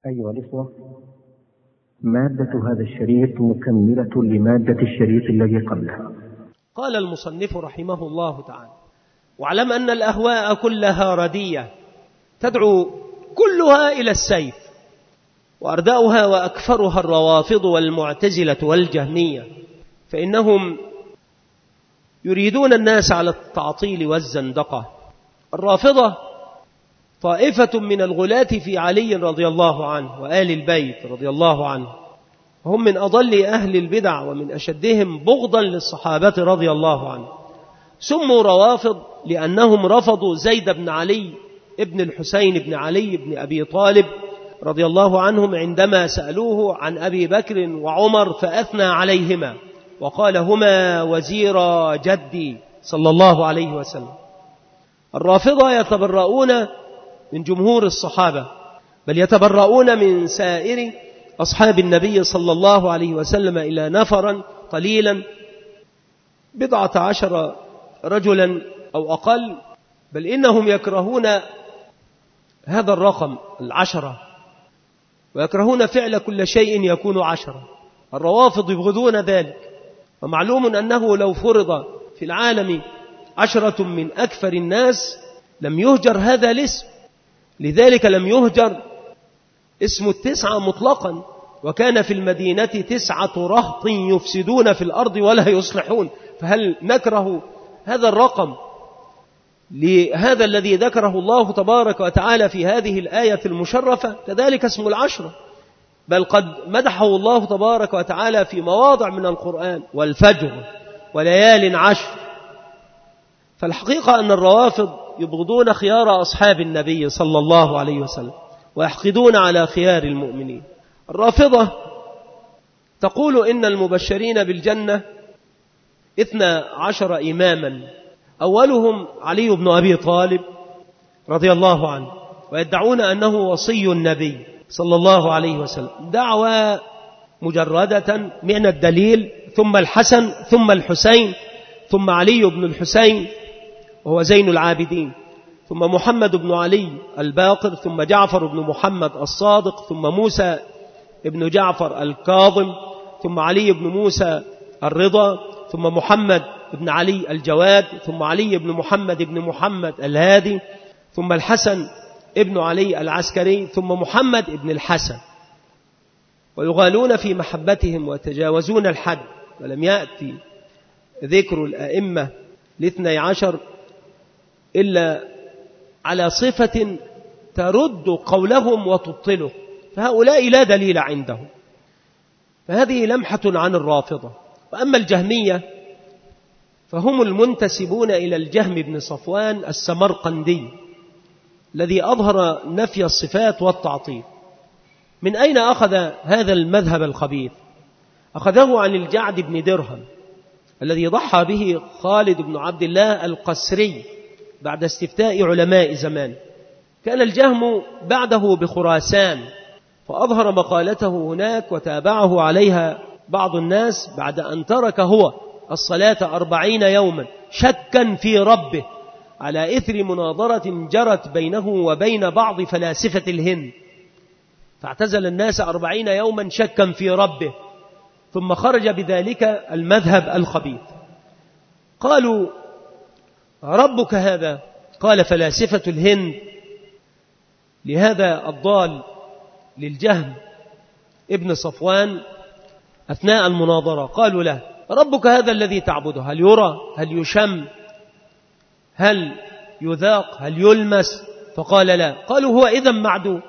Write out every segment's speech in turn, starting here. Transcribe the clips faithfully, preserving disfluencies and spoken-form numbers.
أيها الإخوة، مادة هذا الشريط مكملة لمادة الشريط الذي قبلها. قال المصنف رحمه الله تعالى: واعلم أن الأهواء كلها ردية تدعو كلها إلى السيف، وأرداؤها وأكثرها الروافض والمعتزلة والجهمية، فإنهم يريدون الناس على التعطيل والزندقة. الرافضة طائفة من الغلاة في علي رضي الله عنه وآل البيت رضي الله عنه، هم من أضل أهل البدع ومن أشدهم بغضا للصحابة رضي الله عنه. سموا روافض لأنهم رفضوا زيد بن علي ابن الحسين بن علي بن أبي طالب رضي الله عنهم عندما سألوه عن أبي بكر وعمر فأثنى عليهما وقال: هما وزير جدي صلى الله عليه وسلم. الرافضة يتبرؤون من جمهور الصحابة، بل يتبرؤون من سائر أصحاب النبي صلى الله عليه وسلم إلى نفرا قليلا بضعة عشر رجلا أو أقل، بل إنهم يكرهون هذا الرقم العشرة، ويكرهون فعل كل شيء يكون عشرة. الروافض يبغضون ذلك، ومعلوم أنه لو فرض في العالم عشرة من أكثر الناس لم يهجر هذا الاسم، لذلك لم يهجر اسم التسعة مطلقا، وكان في المدينة تسعة رهط يفسدون في الأرض ولا يصلحون. فهل نكره هذا الرقم لهذا الذي ذكره الله تبارك وتعالى في هذه الآية المشرفة؟ كذلك اسم العشرة، بل قد مدحه الله تبارك وتعالى في مواضع من القرآن: والفجر وليال عشر. فالحقيقة أن الروافض يبغضون خيار أصحاب النبي صلى الله عليه وسلم ويحقدون على خيار المؤمنين. الرافضة تقول إن المبشرين بالجنة اثنى عشر إماما، أولهم علي بن أبي طالب رضي الله عنه، ويدعون أنه وصي النبي صلى الله عليه وسلم دعوة مجردة من الدليل، ثم الحسن ثم الحسين ثم علي بن الحسين وهو زين العابدين، ثم محمد بن علي الباقر، ثم جعفر بن محمد الصادق، ثم موسى بن جعفر الكاظم، ثم علي بن موسى الرضا، ثم محمد بن علي الجواد، ثم علي بن محمد بن محمد الهادي، ثم الحسن ابن علي العسكري، ثم محمد بن الحسن. ويغالون في محبتهم ويتجاوزون الحد، ولم يأتي ذكر الأئمة الاثني عشر إلا على صفة ترد قولهم وتبطله، فهؤلاء لا دليل عندهم. فهذه لمحة عن الرافضة. وأما الجهمية فهم المنتسبون إلى الجهم بن صفوان السمرقندي الذي أظهر نفي الصفات والتعطيل. من أين أخذ هذا المذهب الخبيث؟ أخذه عن الجعد بن درهم الذي ضحى به خالد بن عبد الله القسري بعد استفتاء علماء زمان. كان الجهم بعده بخراسان، فأظهر مقالته هناك وتابعه عليها بعض الناس بعد أن ترك هو الصلاة أربعين يوما شكا في ربه على إثر مناظرة جرت بينه وبين بعض فلاسفة الهند، فاعتزل الناس أربعين يوما شكا في ربه، ثم خرج بذلك المذهب الخبيث. قالوا: ربك هذا؟ قال: فلاسفة الهند لهذا الضال للجهم ابن صفوان أثناء المناظرة، قالوا له: ربك هذا الذي تعبده هل يرى؟ هل يشم؟ هل يذاق؟ هل يلمس؟ فقال: لا. قالوا: هو إذن معدوم.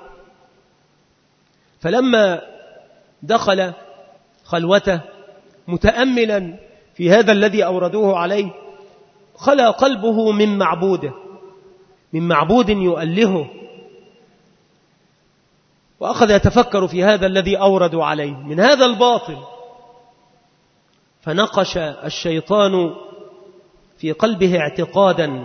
فلما دخل خلوته متأملا في هذا الذي أوردوه عليه، خلى قلبه من معبوده، من معبود يؤلهه، وأخذ يتفكر في هذا الذي أوردوا عليه من هذا الباطل. فنقش الشيطان في قلبه اعتقادا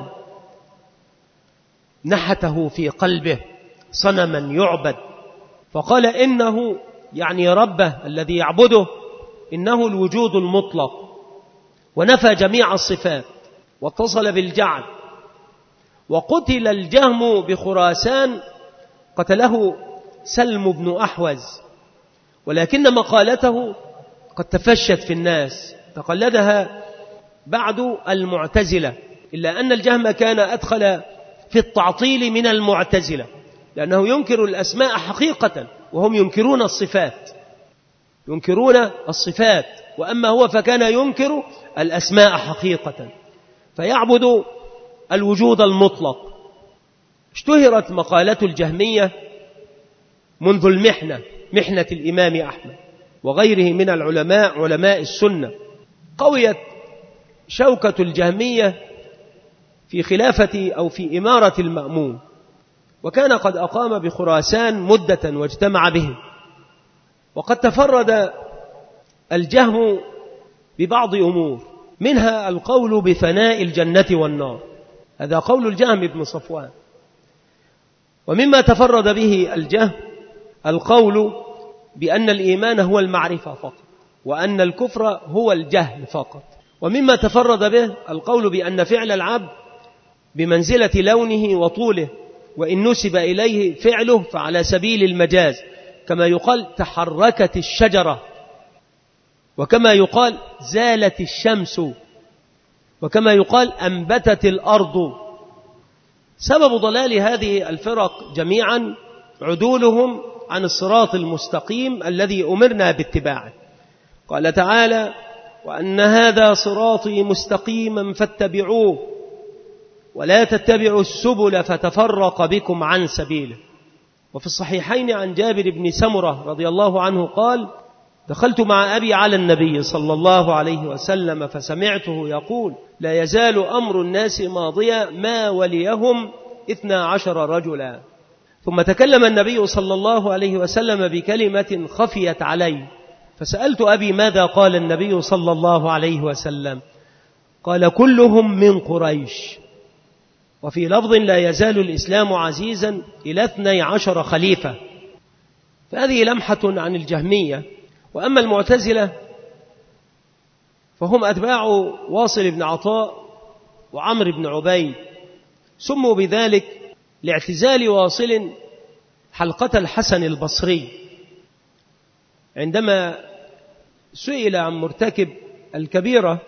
نحته في قلبه صنما يعبد، فقال إنه يعني ربه الذي يعبده إنه الوجود المطلق، ونفى جميع الصفات واتصل بالجعل. وقتل الجهم بخراسان، قتله سلم بن أحوز، ولكن مقالته قد تفشت في الناس، تقلدها بعد المعتزلة، إلا أن الجهم كان أدخل في التعطيل من المعتزلة، لأنه ينكر الأسماء حقيقة وهم ينكرون الصفات، ينكرون الصفات، وأما هو فكان ينكر الأسماء حقيقة، فيعبد الوجود المطلق. اشتهرت مقالة الجهمية منذ المحنة، محنة الإمام أحمد وغيره من العلماء علماء السنة. قويت شوكة الجهمية في خلافة أو في إمارة المأمون، وكان قد أقام بخراسان مدة واجتمع بهم، وقد تفرد الجهم ببعض أمور، منها القول بفناء الجنة والنار، هذا قول الجهم بن صفوان. ومما تفرد به الجهم القول بأن الإيمان هو المعرفة فقط، وأن الكفر هو الجهل فقط. ومما تفرد به القول بأن فعل العبد بمنزلة لونه وطوله، وإن نسب إليه فعله فعلى سبيل المجاز، كما يقال تحركت الشجرة، وكما يقال زالت الشمس، وكما يقال أنبتت الأرض. سبب ضلال هذه الفرق جميعا عدولهم عن الصراط المستقيم الذي أمرنا باتباعه. قال تعالى: وأن هذا صراطي مستقيما فاتبعوه ولا تتبعوا السبل فتفرق بكم عن سبيله. وفي الصحيحين عن جابر بن سمرة رضي الله عنه قال: دخلت مع أبي على النبي صلى الله عليه وسلم فسمعته يقول: لا يزال أمر الناس ماضيا ما وليهم اثنا عشر رجلا. ثم تكلم النبي صلى الله عليه وسلم بكلمة خفيت علي، فسألت أبي: ماذا قال النبي صلى الله عليه وسلم؟ قال: كلهم من قريش. وفي لفظ: لا يزال الإسلام عزيزا إلى اثني عشر خليفة. فهذه لمحة عن الجهمية. وأما المعتزلة فهم أتباع واصل بن عطاء وعمر بن عبيد، سموا بذلك لاعتزال واصل حلقة الحسن البصري. عندما سئل عن مرتكب الكبيرة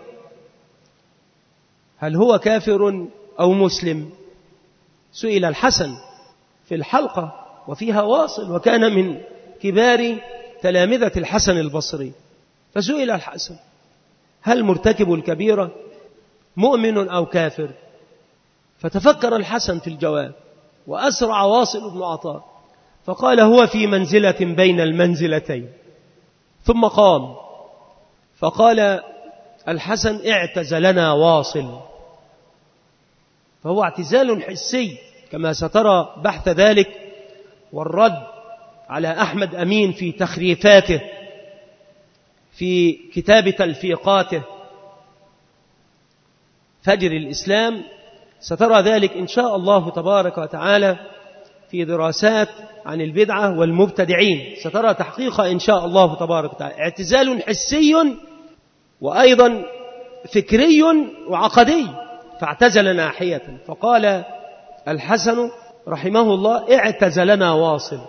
هل هو كافر أو مسلم، سئل الحسن في الحلقة وفيها واصل، وكان من كبار تلامذة الحسن البصري، فسئل الحسن: هل مرتكب الكبيرة مؤمن أو كافر؟ فتفكر الحسن في الجواب، وأسرع واصل بن عطاء فقال: هو في منزلة بين المنزلتين. ثم قام فقال الحسن: اعتزلنا واصل. فهو اعتزال حسي، كما سترى بحث ذلك والرد على أحمد أمين في تخريفاته في كتاب تلفيقاته فجر الإسلام. سترى ذلك إن شاء الله تبارك وتعالى في دراسات عن البدعة والمبتدعين، سترى تحقيق إن شاء الله تبارك وتعالى. اعتزال حسي وأيضا فكري وعقدي، فاعتزل ناحية. فقال الحسن رحمه الله: اعتزلنا واصل.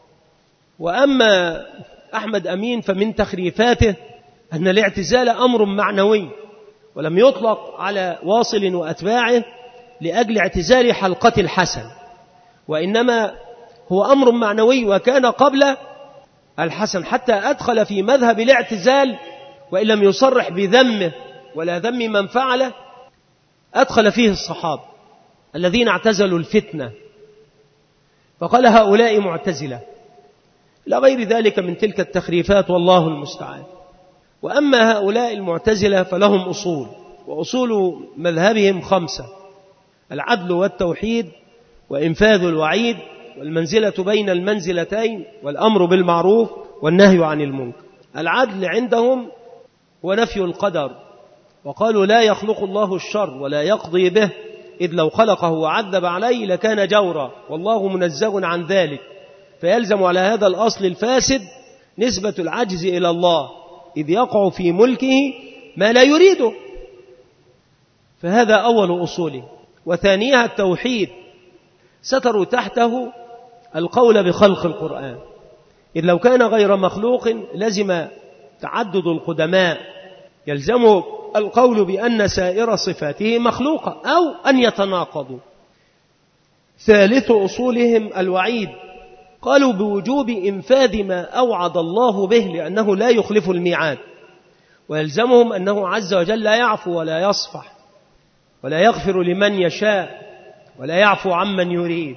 وأما أحمد أمين فمن تخريفاته أن الاعتزال أمر معنوي، ولم يطلق على واصل وأتباعه لأجل اعتزال حلقة الحسن، وإنما هو أمر معنوي، وكان قبل الحسن، حتى أدخل في مذهب الاعتزال وإن لم يصرح بذمه ولا ذم من فعله، أدخل فيه الصحابة الذين اعتزلوا الفتنة، فقال: هؤلاء معتزلة، لا غير ذلك من تلك التخريفات، والله المستعان. وأما هؤلاء المعتزلة فلهم أصول، وأصول مذهبهم خمسة: العدل والتوحيد، وإنفاذ الوعيد، والمنزلة بين المنزلتين، والأمر بالمعروف والنهي عن المنكر. العدل عندهم هو نفي القدر، وقالوا: لا يخلق الله الشر ولا يقضي به، إذ لو خلقه وعذب عليه لكان جورا، والله منزه عن ذلك، فيلزم على هذا الأصل الفاسد نسبة العجز إلى الله، إذ يقع في ملكه ما لا يريده. فهذا أول أصوله. وثانيها التوحيد، ستروا تحته القول بخلق القرآن، إذ لو كان غير مخلوق لزم تعدد القدماء، يلزم القول بأن سائر صفاته مخلوقة أو أن يتناقضوا. ثالث أصولهم الوعيد، قالوا بوجوب إنفاذ ما أوعد الله به لأنه لا يخلف الميعاد، ويلزمهم أنه عز وجل لا يعفو ولا يصفح ولا يغفر لمن يشاء ولا يعفو عمن يريد.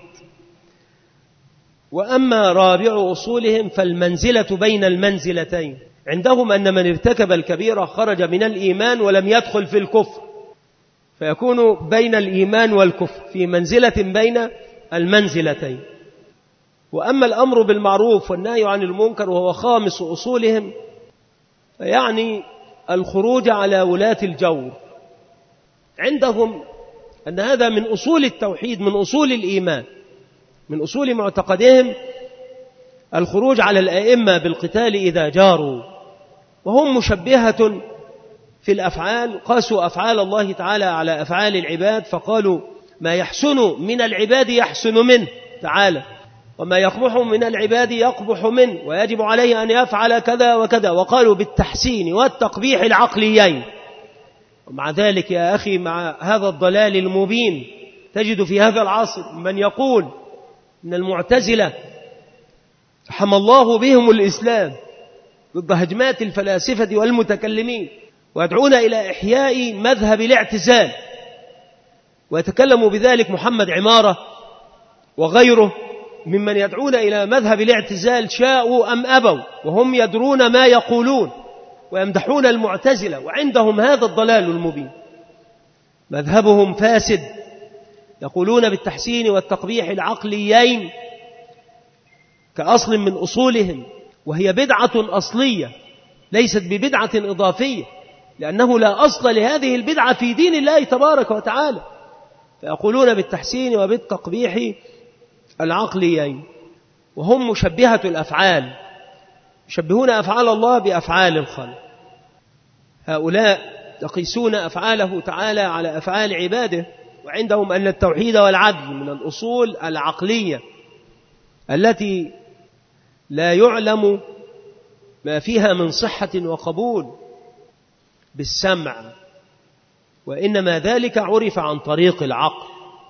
وأما رابع أصولهم فالمنزلة بين المنزلتين، عندهم أن من ارتكب الكبيرة خرج من الإيمان ولم يدخل في الكفر، فيكون بين الإيمان والكفر في منزلة بين المنزلتين. وأما الأمر بالمعروف والنهي عن المنكر وهو خامس أصولهم فيعني الخروج على ولاة الجور، عندهم أن هذا من أصول التوحيد، من أصول الإيمان، من أصول معتقدهم الخروج على الأئمة بالقتال إذا جاروا. وهم مشبهة في الأفعال، قاسوا أفعال الله تعالى على أفعال العباد، فقالوا ما يحسن من العباد يحسن منه تعالى، وما يقبح من العباد يقبح منه، ويجب عليه أن يفعل كذا وكذا. وقالوا بالتحسين والتقبيح العقليين. ومع ذلك يا أخي، مع هذا الضلال المبين تجد في هذا العصر من يقول إن المعتزلة حمى الله بهم الإسلام ضد هجمات الفلاسفة والمتكلمين، ويدعون إلى إحياء مذهب الاعتزال، ويتكلم بذلك محمد عمارة وغيره ممن يدعون إلى مذهب الاعتزال شاءوا أم أبوا، وهم يدرون ما يقولون ويمدحون المعتزلة، وعندهم هذا الضلال المبين. مذهبهم فاسد، يقولون بالتحسين والتقبيح العقليين كأصل من أصولهم، وهي بدعة أصلية ليست ببدعة إضافية، لأنه لا أصل لهذه البدعة في دين الله تبارك وتعالى. فيقولون بالتحسين وبالتقبيح العقليين، وهم مشبهة الأفعال، يشبهون أفعال الله بأفعال الخلق. هؤلاء يقيسون أفعاله تعالى على أفعال عباده، وعندهم أن التوحيد والعدل من الأصول العقلية التي لا يعلم ما فيها من صحة وقبول بالسمع، وإنما ذلك عرف عن طريق العقل.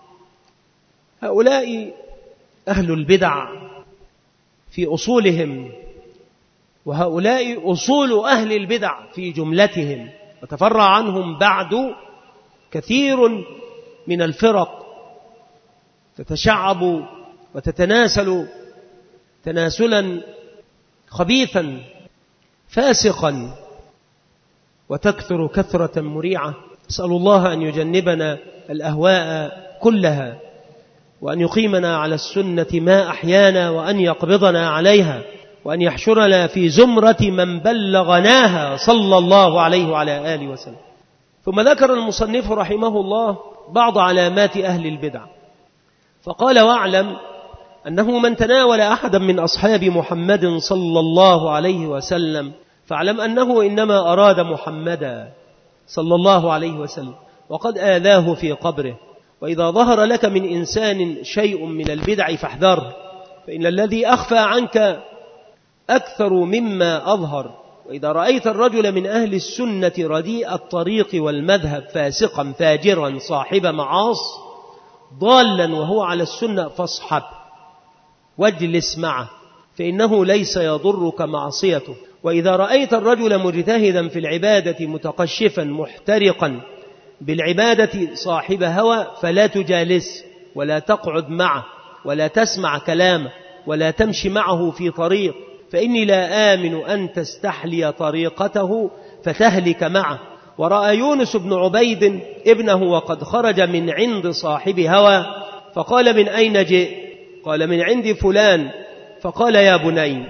هؤلاء أهل البدع في أصولهم، وهؤلاء أصول أهل البدع في جملتهم، وتفرع عنهم بعد كثير من الفرق تتشعب وتتناسل تناسلا خبيثا فاسقا، وتكثر كثرة مريعة. أسأل الله أن يجنبنا الأهواء كلها، وأن يقيمنا على السنة ما أحيانا، وأن يقبضنا عليها، وأن يحشرنا في زمرة من بلغناها صلى الله عليه وعلى آله وسلم. ثم ذكر المصنف رحمه الله بعض علامات أهل البدع، فقال: واعلم أنه من تناول أحدا من أصحاب محمد صلى الله عليه وسلم فاعلم أنه إنما أراد محمدا صلى الله عليه وسلم، وقد آذاه في قبره. وإذا ظهر لك من إنسان شيء من البدع فاحذره، فإن الذي أخفى عنك أكثر مما أظهر. وإذا رأيت الرجل من أهل السنة رديء الطريق والمذهب فاسقا فاجرا صاحب معاص ضالا وهو على السنة فاصحب واجلس معه، فإنه ليس يضرك معصيته. وإذا رأيت الرجل مجتهدا في العبادة متقشفا محترقا بالعبادة صاحب هوى فلا تجالس ولا تقعد معه ولا تسمع كلامه ولا تمشي معه في طريق، فإني لا آمن أن تستحلي طريقته فتهلك معه. ورأى يونس بن عبيد ابنه وقد خرج من عند صاحب هوى فقال: من أين جئت؟ قال: من عند فلان. فقال: يا بني.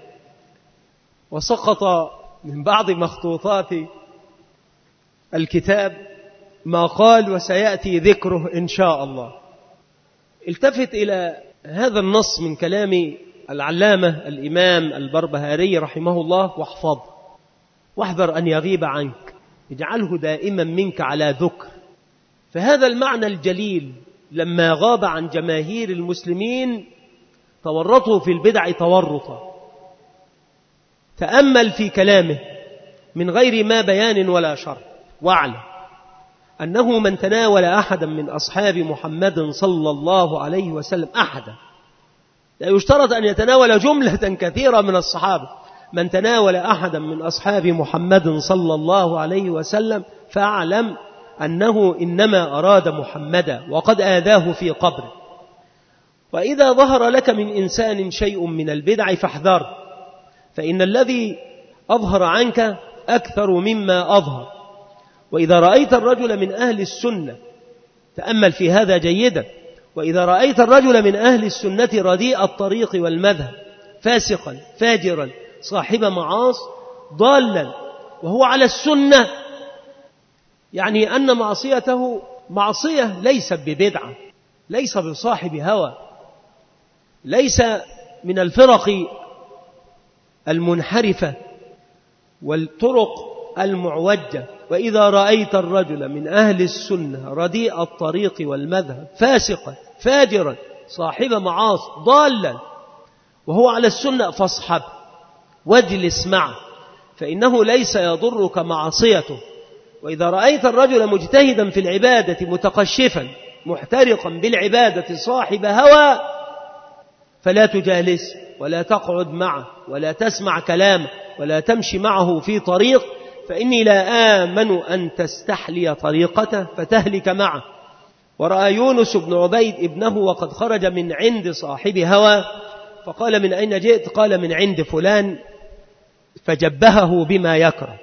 وسقط من بعض مخطوطات الكتاب ما قال، وسيأتي ذكره إن شاء الله. التفت إلى هذا النص من كلام العلامة الإمام البربهاري رحمه الله واحفظ، واحذر أن يغيب عنك، اجعله دائما منك على ذكر. فهذا المعنى الجليل لما غاب عن جماهير المسلمين تورطوا في البدع تورطا. تأمل في كلامه من غير ما بيان ولا شرح، واعلم أنه من تناول أحدا من أصحاب محمد صلى الله عليه وسلم أحدا، لا يشترط أن يتناول جملة كثيرة من الصحابة، من تناول أحدا من أصحاب محمد صلى الله عليه وسلم فاعلم أنه إنما أراد محمدا وقد آذاه في قبره. وإذا ظهر لك من إنسان شيء من البدع فاحذر، فإن الذي أظهر عنك أكثر مما أظهر. وإذا رأيت الرجل من أهل السنة، تأمل في هذا جيدا، وإذا رأيت الرجل من أهل السنة رديء الطريق والمذهب، فاسقا فاجرا صاحب معاص ضالا وهو على السنة، يعني أن معصيته معصية ليس ببدعة، ليس بصاحب هوى، ليس من الفرق المنحرفة والطرق المعوجة. وإذا رأيت الرجل من أهل السنة رديء الطريق والمذهب، فاسقا فاجرا صاحب معاص ضالا وهو على السنة، فاصحب واجلس معه، فإنه ليس يضرك معصيته. وإذا رأيت الرجل مجتهدا في العبادة متقشفا محترقا بالعبادة صاحب هوى، فلا تجالس ولا تقعد معه ولا تسمع كلامه ولا تمشي معه في طريق، فإني لا آمن أن تستحلي طريقته فتهلك معه. ورأى يونس بن عبيد ابنه وقد خرج من عند صاحب هوى، فقال من أين جئت؟ قال من عند فلان، فجبهه بما يكره.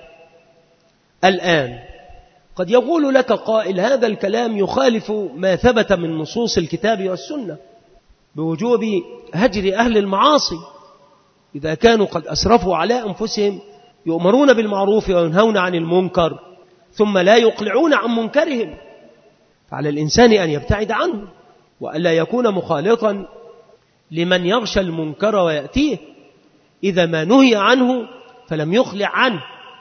الآن قد يقول لك قائل هذا الكلام يخالف ما ثبت من نصوص الكتاب والسنة بوجوب هجر أهل المعاصي إذا كانوا قد أسرفوا على أنفسهم، يؤمرون بالمعروف وينهون عن المنكر ثم لا يقلعون عن منكرهم، فعلى الإنسان أن يبتعد عنه وألا يكون مخالطا لمن يغشى المنكر ويأتيه إذا ما نهي عنه فلم يخلع عنه.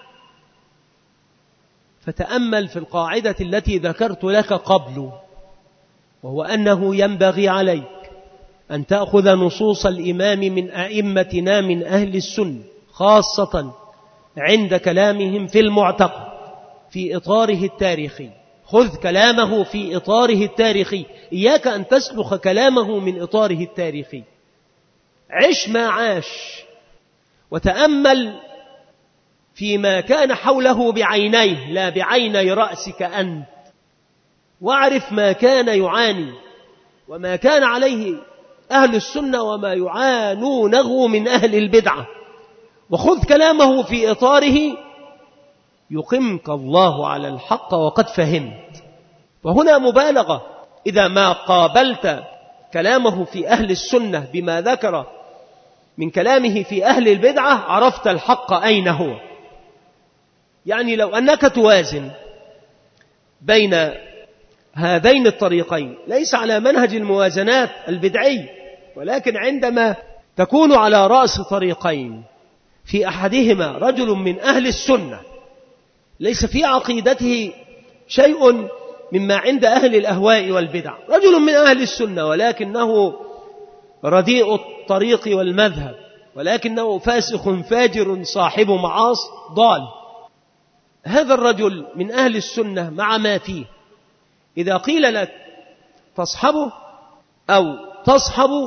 فتأمل في القاعدة التي ذكرت لك قبل، وهو أنه ينبغي عليك أن تأخذ نصوص الإمام من أئمتنا من أهل السنة خاصة عند كلامهم في المعتقد في إطاره التاريخي. خذ كلامه في إطاره التاريخي، إياك أن تسلخ كلامه من إطاره التاريخي. عش ما عاش وتأمل فيما كان حوله بعينيه لا بعيني رأسك أنت، واعرف ما كان يعاني وما كان عليه أهل السنة وما يعانونه من أهل البدعة، وخذ كلامه في إطاره يقمك الله على الحق وقد فهمت. وهنا مبالغة، إذا ما قابلت كلامه في أهل السنة بما ذكر من كلامه في أهل البدعة عرفت الحق أين هو. يعني لو أنك توازن بين هذين الطريقين ليس على منهج الموازنات البدعي، ولكن عندما تكون على رأس طريقين في أحدهما رجل من أهل السنة ليس في عقيدته شيء مما عند أهل الأهواء والبدع، رجل من أهل السنة ولكنه رديء الطريق والمذهب، ولكنه فاسق فاجر صاحب معاص ضال، هذا الرجل من أهل السنة مع ما فيه إذا قيل لك تصحبه أو تصحب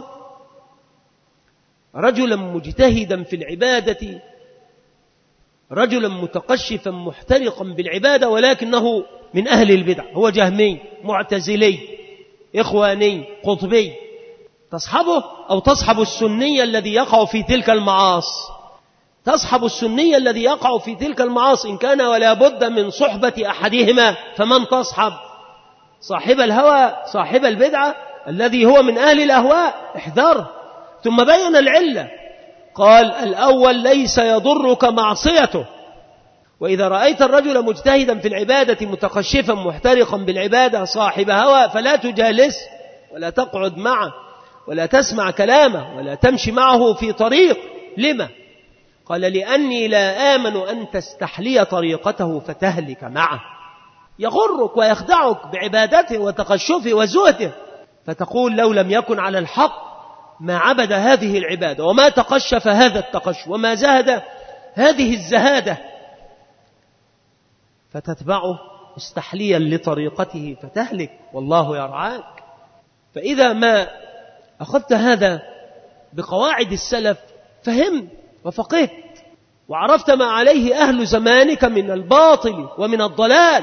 رجلا مجتهدا في العبادة، رجلا متقشفا محترقا بالعبادة ولكنه من أهل البدع، هو جهمي معتزلي إخواني قطبي، تصحبه أو تصحب السني الذي يقع في تلك المعاصي، تصحب السني الذي يقع في تلك المعاصي إن كان ولا بد من صحبة أحدهما، فمن تصحب؟ صاحب الهوى صاحب البدعة الذي هو من أهل الأهواء، احذر. ثم بين العلة، قال الأول ليس يضرك معصيته، وإذا رأيت الرجل مجتهدا في العبادة متقشفا محترقا بالعبادة صاحب هوى فلا تجالس ولا تقعد معه ولا تسمع كلامه ولا تمشي معه في طريق. لما؟ قال لأني لا آمن أن تستحلي طريقته فتهلك معه، يغرك ويخدعك بعبادته وتقشفه وزهده، فتقول لو لم يكن على الحق ما عبد هذه العبادة وما تقشف هذا التقشف وما زهد هذه الزهادة، فتتبعه مستحليا لطريقته فتهلك والله يرعاك. فإذا ما أخذت هذا بقواعد السلف فهمت وفقهت وعرفت ما عليه أهل زمانك من الباطل ومن الضلال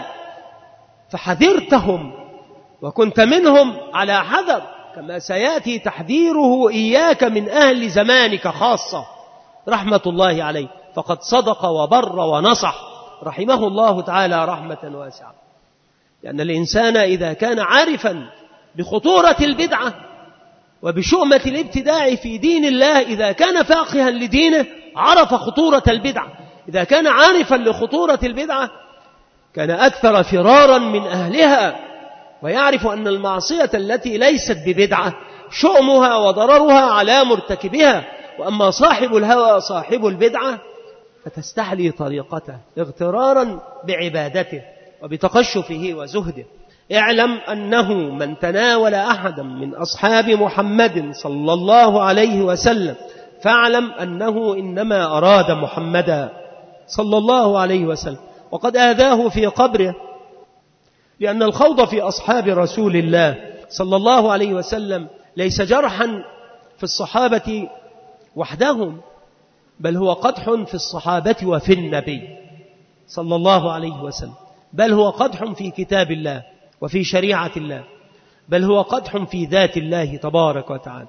فحذرتهم وكنت منهم على حذر، كما سيأتي تحذيره إياك من أهل زمانك خاصة رحمة الله عليه، فقد صدق وبر ونصح رحمه الله تعالى رحمة واسعة. لأن الإنسان إذا كان عارفا بخطورة البدعة وبشؤمة الابتداع في دين الله، إذا كان فاقها لدينه عرف خطورة البدعة، إذا كان عارفا لخطورة البدعة كان أكثر فرارا من أهلها، ويعرف أن المعصية التي ليست ببدعة شؤمها وضررها على مرتكبها، وأما صاحب الهوى صاحب البدعة فتستحلي طريقته اغترارا بعبادته وبتقشفه وزهده. اعلم أنه من تناول أحدا من أصحاب محمد صلى الله عليه وسلم فاعلم أنه إنما أراد محمدا صلى الله عليه وسلم، وقد آذاه في قبره، لأن الخوض في أصحاب رسول الله صلى الله عليه وسلم ليس جرحا في الصحابة وحدهم، بل هو قدح في الصحابة وفي النبي صلى الله عليه وسلم، بل هو قدح في كتاب الله وفي شريعة الله، بل هو قدح في ذات الله تبارك وتعالى.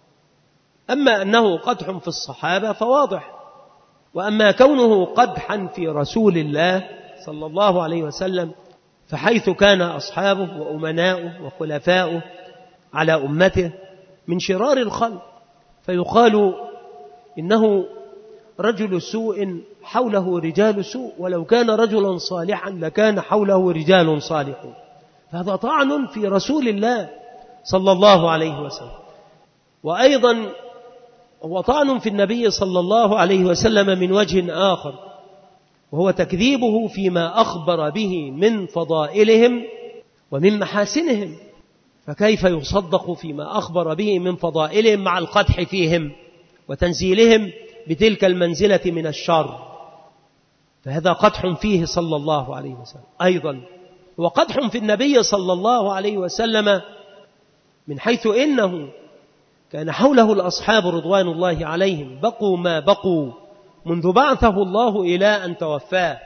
أما أنه قدح في الصحابة فواضح، وأما كونه قدحا في رسول الله صلى الله عليه وسلم فحيث كان أصحابه وأمناؤه وخلفاؤه على أمته من شرار الخلق، فيقال إنه رجل سوء حوله رجال سوء، ولو كان رجلا صالحا لكان حوله رجال صالحون، فهذا طعن في رسول الله صلى الله عليه وسلم. وأيضا هو طعن في النبي صلى الله عليه وسلم من وجه آخر، وهو تكذيبه فيما أخبر به من فضائلهم ومن محاسنهم، فكيف يصدق فيما أخبر به من فضائلهم مع القدح فيهم وتنزيلهم بتلك المنزلة من الشر؟ فهذا قدح فيه صلى الله عليه وسلم. أيضا هو قدح في النبي صلى الله عليه وسلم من حيث إنه كان حوله الأصحاب رضوان الله عليهم بقوا ما بقوا منذ بعثه الله إلى أن توفاه،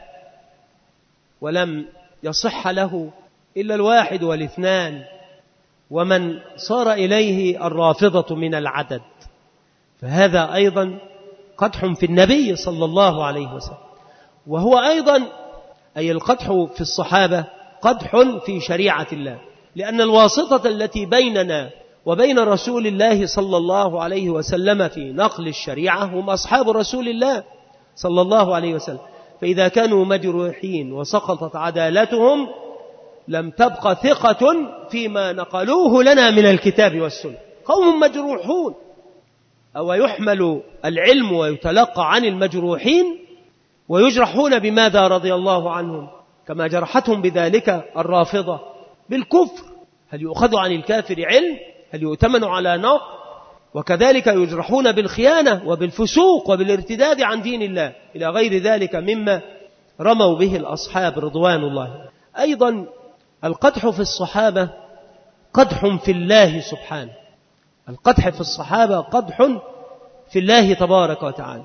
ولم يصح له إلا الواحد والاثنان، ومن صار إليه الرافضة من العدد، فهذا أيضا قدح في النبي صلى الله عليه وسلم. وهو أيضا أي القدح في الصحابة قدح في شريعة الله، لأن الواسطة التي بيننا وبين رسول الله صلى الله عليه وسلم في نقل الشريعة هم أصحاب رسول الله صلى الله عليه وسلم، فإذا كانوا مجروحين وسقطت عدالتهم لم تبق ثقة فيما نقلوه لنا من الكتاب والسنة. قوم مجروحون، أو يحمل العلم ويتلقى عن المجروحين ويجرحون بماذا رضي الله عنهم، كما جرحتهم بذلك الرافضة بالكفر. هل يؤخذ عن الكافر علم؟ هل يؤتمن على نار؟ وكذلك يجرحون بالخيانة وبالفسوق وبالارتداد عن دين الله إلى غير ذلك مما رموا به الأصحاب رضوان الله. أيضا القدح في الصحابة قدح في الله سبحانه، القدح في الصحابة قدح في الله تبارك وتعالى،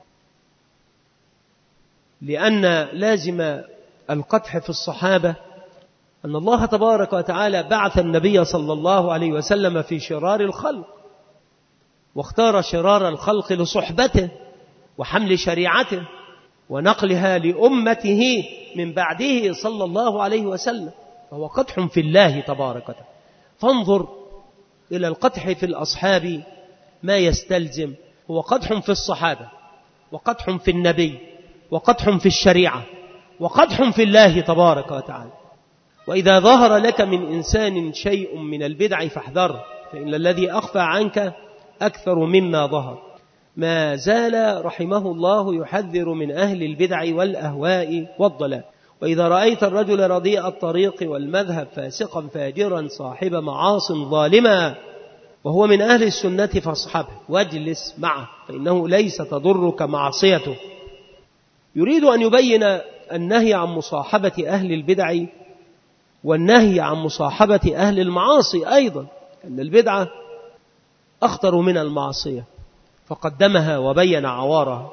لأن لازم القدح في الصحابة أن الله تبارك وتعالى بعث النبي صلى الله عليه وسلم في شرار الخلق، واختار شرار الخلق لصحبته وحمل شريعته ونقلها لأمته من بعده صلى الله عليه وسلم، فهو قدح في الله تبارك وتعالى. فانظر إلى القدح في الأصحاب ما يستلزم، هو قدح في الصحابة وقدح في النبي وقدح في الشريعة وقدح في الله تبارك وتعالى. وإذا ظهر لك من إنسان شيء من البدع فاحذره، فإن الذي أخفى عنك أكثر مما ظهر. ما زال رحمه الله يحذر من أهل البدع والأهواء والضلال. وإذا رأيت الرجل رديء الطريق والمذهب فاسقا فاجرا صاحب معاص ظالما وهو من أهل السنة فاصحبه واجلس معه فإنه ليس تضرك معصيته. يريد أن يبين النهي عن مصاحبة أهل البدع والنهي عن مصاحبة أهل المعاصي أيضا، أن البدعة أخطر من المعصية، فقدمها وبين عوارها.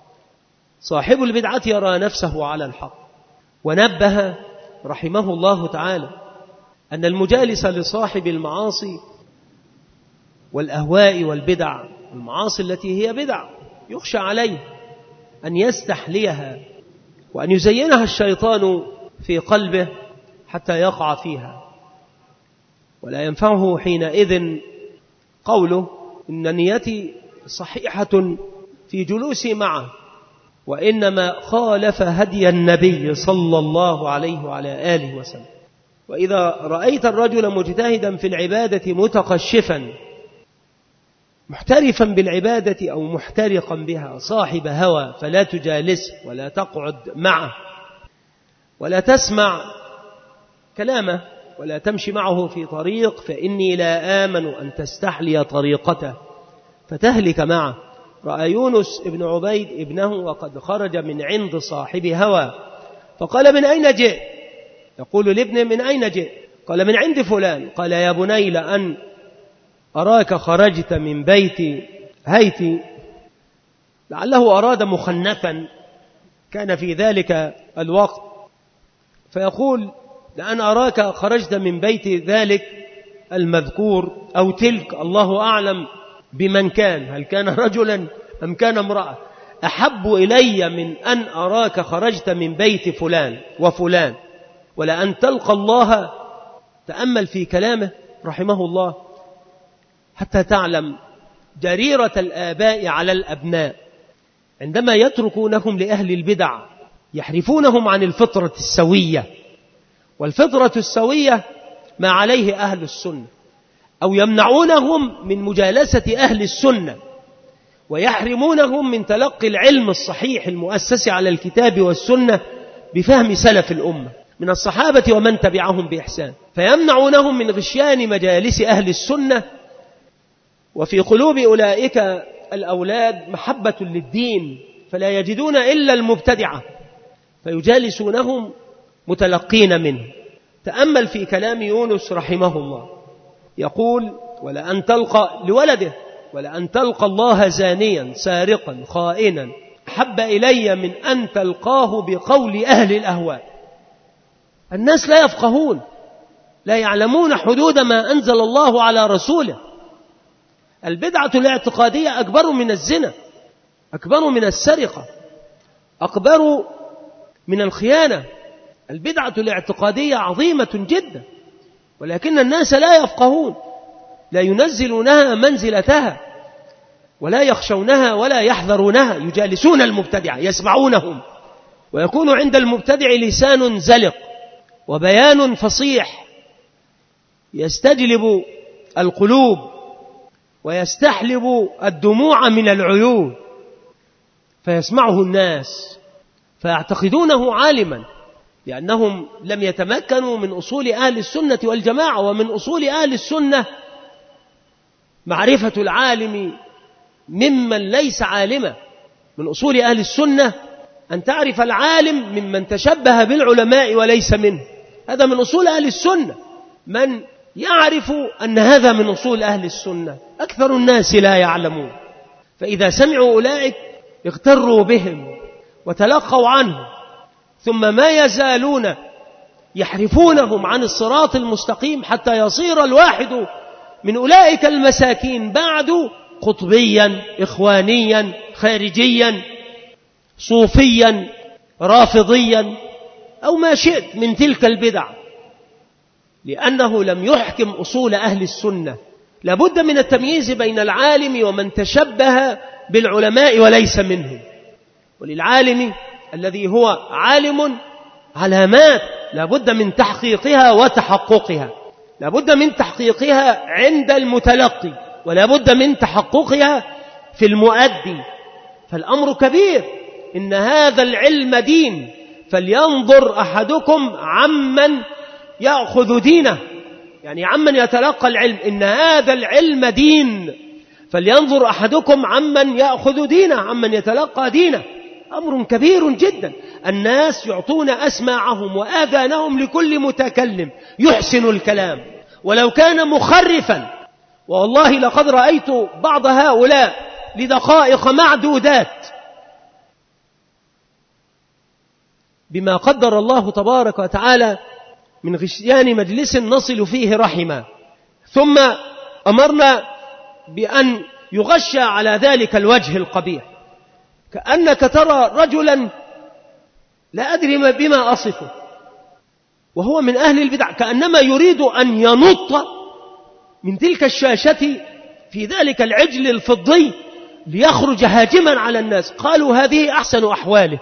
صاحب البدعة يرى نفسه على الحق، ونبه رحمه الله تعالى أن المجالس لصاحب المعاصي والأهواء والبدع، المعاصي التي هي بدع، يخشى عليه أن يستحليها وأن يزينها الشيطان في قلبه حتى يقع فيها، ولا ينفعه حينئذ قوله إن نيتي صحيحة في جلوسي معه، وإنما خالف هدي النبي صلى الله عليه وعلى آله وسلم. وإذا رأيت الرجل مجتهدا في العبادة متقشفا محترفا بالعبادة أو محترقا بها صاحب هوى فلا تجالسه ولا تقعد معه ولا تسمع كلامه ولا تمشي معه في طريق، فإني لا آمن أن تستحلي طريقته فتهلك معه. رأى يونس ابن عبيد ابنه وقد خرج من عند صاحب هوى فقال من أين جئت؟ يقول لابنه من أين جئت؟ قال من عند فلان. قال يا بني لأن أراك خرجت من بيت هيتي، لعله أراد مخنثا كان في ذلك الوقت، فيقول لأن أراك خرجت من بيت ذلك المذكور أو تلك، الله أعلم بمن كان، هل كان رجلا أم كان امرأة، أحب إلي من أن أراك خرجت من بيت فلان وفلان ولأن تلقى الله. تأمل في كلامه رحمه الله حتى تعلم جريرة الآباء على الأبناء عندما يتركونهم لأهل البدع، يحرفونهم عن الفطرة السوية، والفطرة السوية ما عليه أهل السنة، أو يمنعونهم من مجالسة أهل السنة ويحرمونهم من تلقي العلم الصحيح المؤسس على الكتاب والسنة بفهم سلف الأمة من الصحابة ومن تبعهم بإحسان، فيمنعونهم من غشيان مجالس أهل السنة. وفي قلوب أولئك الأولاد محبة للدين فلا يجدون إلا المبتدعة فيجالسونهم متلقين منه. تأمل في كلام يونس رحمه الله، يقول ولأن تلقى لولده ولأن تلقى الله زانيا سارقا خائنا أحب إلي من أن تلقاه بقول أهل الأهواء. الناس لا يفقهون، لا يعلمون حدود ما أنزل الله على رسوله. البدعة الاعتقادية أكبر من الزنا، أكبر من السرقة، أكبر من الخيانة. البدعة الاعتقادية عظيمة جدا، ولكن الناس لا يفقهون، لا ينزلونها منزلتها ولا يخشونها ولا يحذرونها، يجالسون المبتدع يسمعونهم، ويكون عند المبتدع لسان زلق وبيان فصيح يستجلب القلوب ويستحلب الدموع من العيون، فيسمعه الناس فيعتقدونه عالما، لأنهم لم يتمكنوا من أصول أهل السنة والجماعة. ومن أصول أهل السنة معرفة العالم ممن ليس عالما. من أصول أهل السنة أن تعرف العالم ممن تشبه بالعلماء وليس منه، هذا من أصول أهل السنة. من يعرف أن هذا من أصول أهل السنة؟ أكثر الناس لا يعلمون، فإذا سمعوا أولئك اغتروا بهم وتلقوا عنه، ثم ما يزالون يحرفونهم عن الصراط المستقيم حتى يصير الواحد من أولئك المساكين بعد قطبيا إخوانيا خارجيا صوفيا رافضيا أو ما شئت من تلك البدع، لأنه لم يحكم أصول أهل السنة. لابد من التمييز بين العالم ومن تشبه بالعلماء وليس منهم. وللعالم الذي هو عالم علامات لابد من تحقيقها وتحققها، لابد من تحقيقها عند المتلقي ولابد من تحققها في المؤدي. فالأمر كبير، إن هذا العلم دين، فلينظر أحدكم عمن يأخذ دينه. يعني عمن يتلقى العلم، إن هذا العلم دين، فلينظر أحدكم عمن يأخذ دينه، عمن يتلقى دينه. أمر كبير جدا. الناس يعطون أسماعهم وآذانهم لكل متكلم يحسن الكلام ولو كان مخرفا. والله لقد رأيت بعض هؤلاء لدقائق معدودات بما قدر الله تبارك وتعالى من غشيان مجلس نصل فيه رحما، ثم أمرنا بأن يغشى على ذلك الوجه القبيح، كأنك ترى رجلا لا أدري بما أصفه وهو من أهل البدع، كأنما يريد أن ينط من تلك الشاشة في ذلك العجل الفضي ليخرج هاجما على الناس. قالوا هذه أحسن أحواله،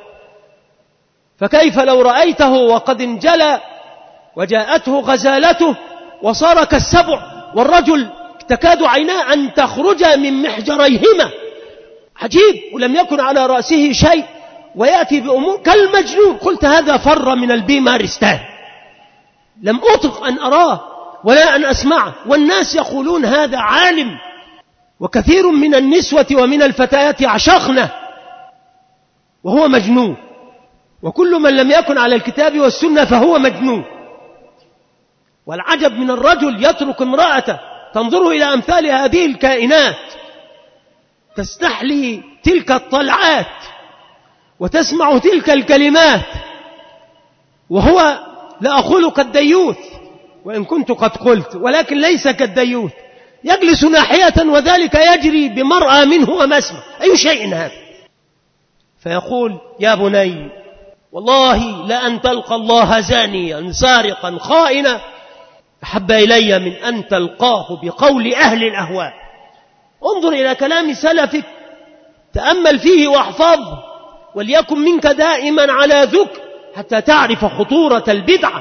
فكيف لو رأيته وقد انجلى وجاءته غزالته وصار كالسبع والرجل تكاد عيناه أن تخرج من محجريهما، عجيب، ولم يكن على رأسه شيء ويأتي بأمور كالمجنون. قلت هذا فر من البيمارستان، لم أطق أن أراه ولا أن أسمعه، والناس يقولون هذا عالم، وكثير من النسوة ومن الفتيات يعشقنه وهو مجنون، وكل من لم يكن على الكتاب والسنة فهو مجنون. والعجب من الرجل يترك امرأته تنظر إلى أمثال هذه الكائنات تستحلي تلك الطلعات وتسمع تلك الكلمات، وهو لا أقول كالديوث وإن كنت قد قلت، ولكن ليس كالديوث، يجلس ناحية وذلك يجري بمرأة منه ومسمع، أي شيء هذا؟ فيقول يا بني والله لأن تلقى الله زانيا سارقا خائنا أحب إلي من أن تلقاه بقول أهل الأهواء. انظر إلى كلام سلفك، تأمل فيه واحفظه، وليكن منك دائما على ذكر حتى تعرف خطورة البدعة،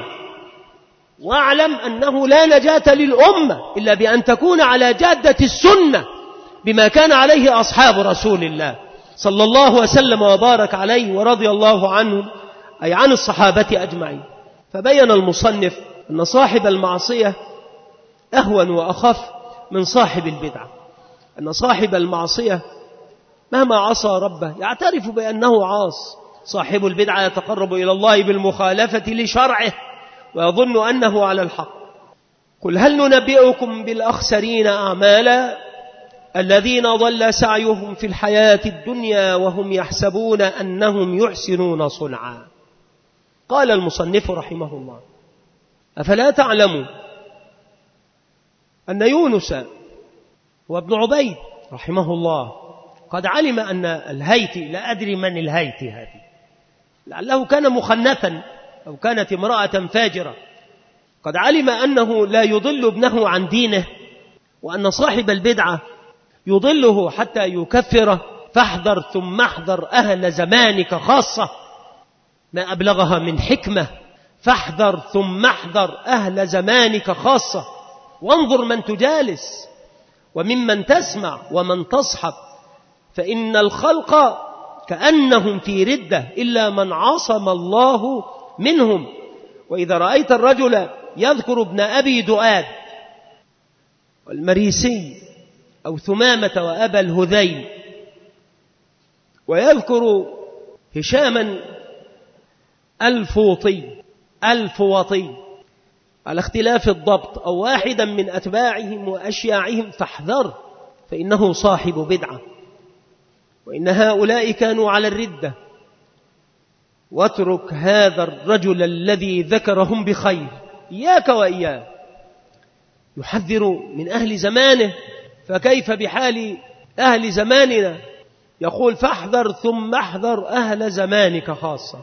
واعلم أنه لا نجاة للأمة إلا بأن تكون على جادة السنة بما كان عليه أصحاب رسول الله صلى الله وسلم وبارك عليه ورضي الله عنهم، أي عن الصحابة أجمعين. فبين المصنف أن صاحب المعصية أهون وأخف من صاحب البدعة، أن صاحب المعصية مهما عصى ربه يعترف بأنه عاص، صاحب البدعة يتقرب إلى الله بالمخالفة لشرعه ويظن أنه على الحق. قل هل ننبئكم بالأخسرين أعمالا الذين ضل سعيهم في الحياة الدنيا وهم يحسبون أنهم يحسنون صنعا. قال المصنف رحمه الله أفلا تعلموا أن يونس وابن عبيد رحمه الله قد علم أن الهيتي، لا أدري من الهيتي هذه، لعله كان مخنثا أو كانت امرأة فاجرة، قد علم أنه لا يضل ابنه عن دينه، وأن صاحب البدعة يضله حتى يكفره، فاحذر ثم احذر أهل زمانك خاصة، ما أبلغها من حكمة، فاحذر ثم احذر أهل زمانك خاصة، وانظر من تجالس وممن تسمع ومن تصحب، فإن الخلق كأنهم في ردة إلا من عصم الله منهم. وإذا رأيت الرجل يذكر ابن أبي دؤاد والمريسي أو ثمامة وأبا الهذيل، ويذكر هشاما الفوطي الفوطي على اختلاف الضبط أو واحدا من أتباعهم وأشياعهم، فاحذر، فإنه صاحب بدعة، وإن هؤلاء كانوا على الردة. واترك هذا الرجل الذي ذكرهم بخير، إياك وإياه، يحذر من أهل زمانه، فكيف بحال أهل زماننا؟ يقول فاحذر ثم احذر أهل زمانك خاصة.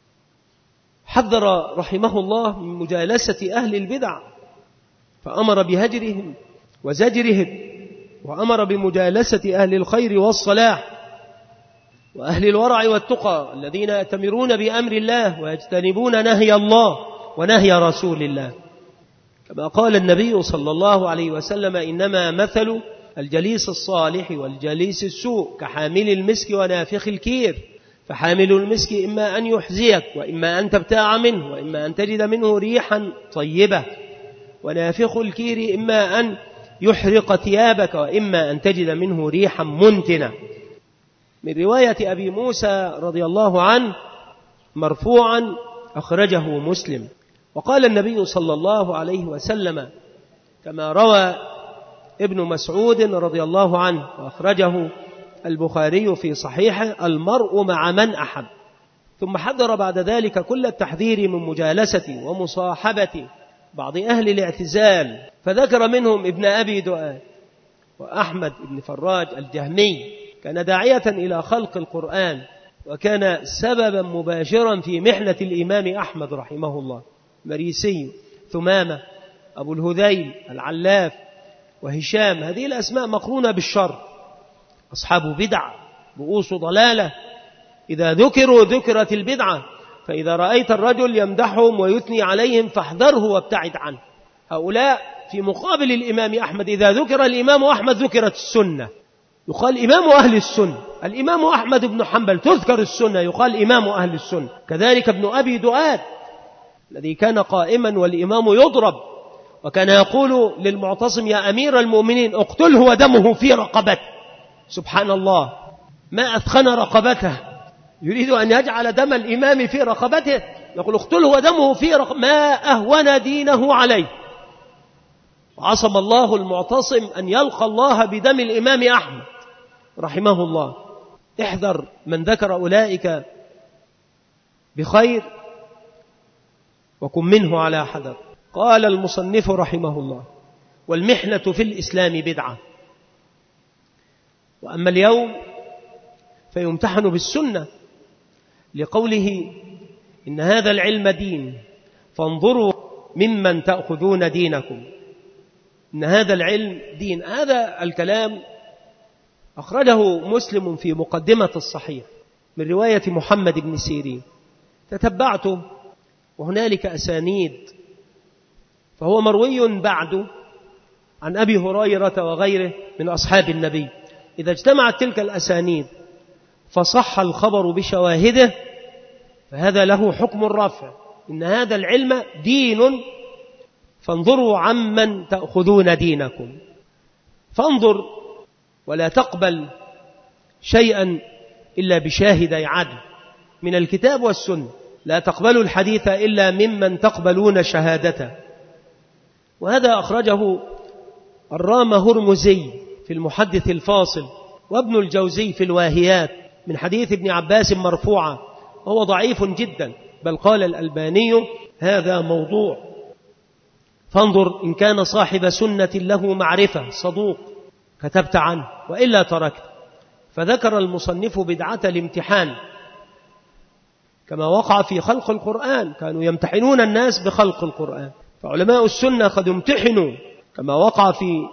حذر رحمه الله من مجالسة أهل البدع، فأمر بهجرهم وزجرهم، وأمر بمجالسة أهل الخير والصلاح وأهل الورع والتقى الذين يأتمرون بأمر الله ويجتنبون نهي الله ونهي رسول الله، كما قال النبي صلى الله عليه وسلم إنما مثل الجليس الصالح والجليس السوء كحامل المسك ونافخ الكير، فحامل المسك إما أن يحزيك وإما أن تبتاع منه وإما أن تجد منه ريحا طيبة، ونافخ الكير إما أن يحرق ثيابك وإما أن تجد منه ريحا منتنة. من رواية أبي موسى رضي الله عنه مرفوعا أخرجه مسلم. وقال النبي صلى الله عليه وسلم كما روى ابن مسعود رضي الله عنه وأخرجه البخاري في صحيحه: المرء مع من أحب. ثم حذر بعد ذلك كل التحذير من مجالسة ومصاحبة بعض أهل الاعتزال، فذكر منهم ابن أبي دؤاد وأحمد بن فراج الجهمي، كان داعية إلى خلق القرآن، وكان سببا مباشرا في محنة الإمام أحمد رحمه الله. مريسي، ثمامة، أبو الهذيل، العلاف، وهشام، هذه الأسماء مقرونة بالشر، أصحاب بدعة، رؤوس ضلالة، إذا ذكروا ذكرت البدعة، فإذا رأيت الرجل يمدحهم ويثني عليهم فاحذره وابتعد عنه. هؤلاء في مقابل الإمام أحمد، إذا ذكر الإمام أحمد ذكرت السنة، يقال إمام أهل السنة. الإمام أحمد بن حنبل تذكر السنة، يقال إمام أهل السنة. كذلك ابن أبي دؤاد الذي كان قائما والإمام يضرب، وكان يقول للمعتصم: يا أمير المؤمنين اقتله ودمه في رقبته. سبحان الله، ما أثخن رقبته، يريد أن يجعل دم الإمام في رقبته، يقول اقتله ودمه في رقبته، ما أهون دينه عليه. وعصم الله المعتصم أن يلقى الله بدم الإمام أحمد رحمه الله. احذر من ذكر أولئك بخير وكن منه على حذر. قال المصنف رحمه الله: والمحنة في الإسلام بدعة. وأما اليوم فيمتحن بالسنة، لقوله: إن هذا العلم دين فانظروا ممن تأخذون دينكم. إن هذا العلم دين، هذا الكلام أخرجه مسلم في مقدمة الصحيح من رواية محمد بن سيرين، تتبعته وهنالك أسانيد، فهو مروي بعد عن أبي هريرة وغيره من أصحاب النبي. إذا اجتمعت تلك الأسانيد فصح الخبر بشواهده فهذا له حكم الرفع. إن هذا العلم دين فانظروا عمن تأخذون دينكم. فانظر ولا تقبل شيئا إلا بشاهدي عدل من الكتاب والسنة، لا تقبلوا الحديث إلا ممن تقبلون شهادته. وهذا أخرجه الرام هرمزي في المحدث الفاصل، وابن الجوزي في الواهيات، من حديث ابن عباس مرفوعا، وهو ضعيف جدا، بل قال الألباني هذا موضوع. فانظر إن كان صاحب سنة له معرفة صدوق كتبت عنه، وإلا تركت. فذكر المصنف بدعة الامتحان كما وقع في خلق القرآن، كانوا يمتحنون الناس بخلق القرآن، فعلماء السنة قد امتحنوا كما وقع في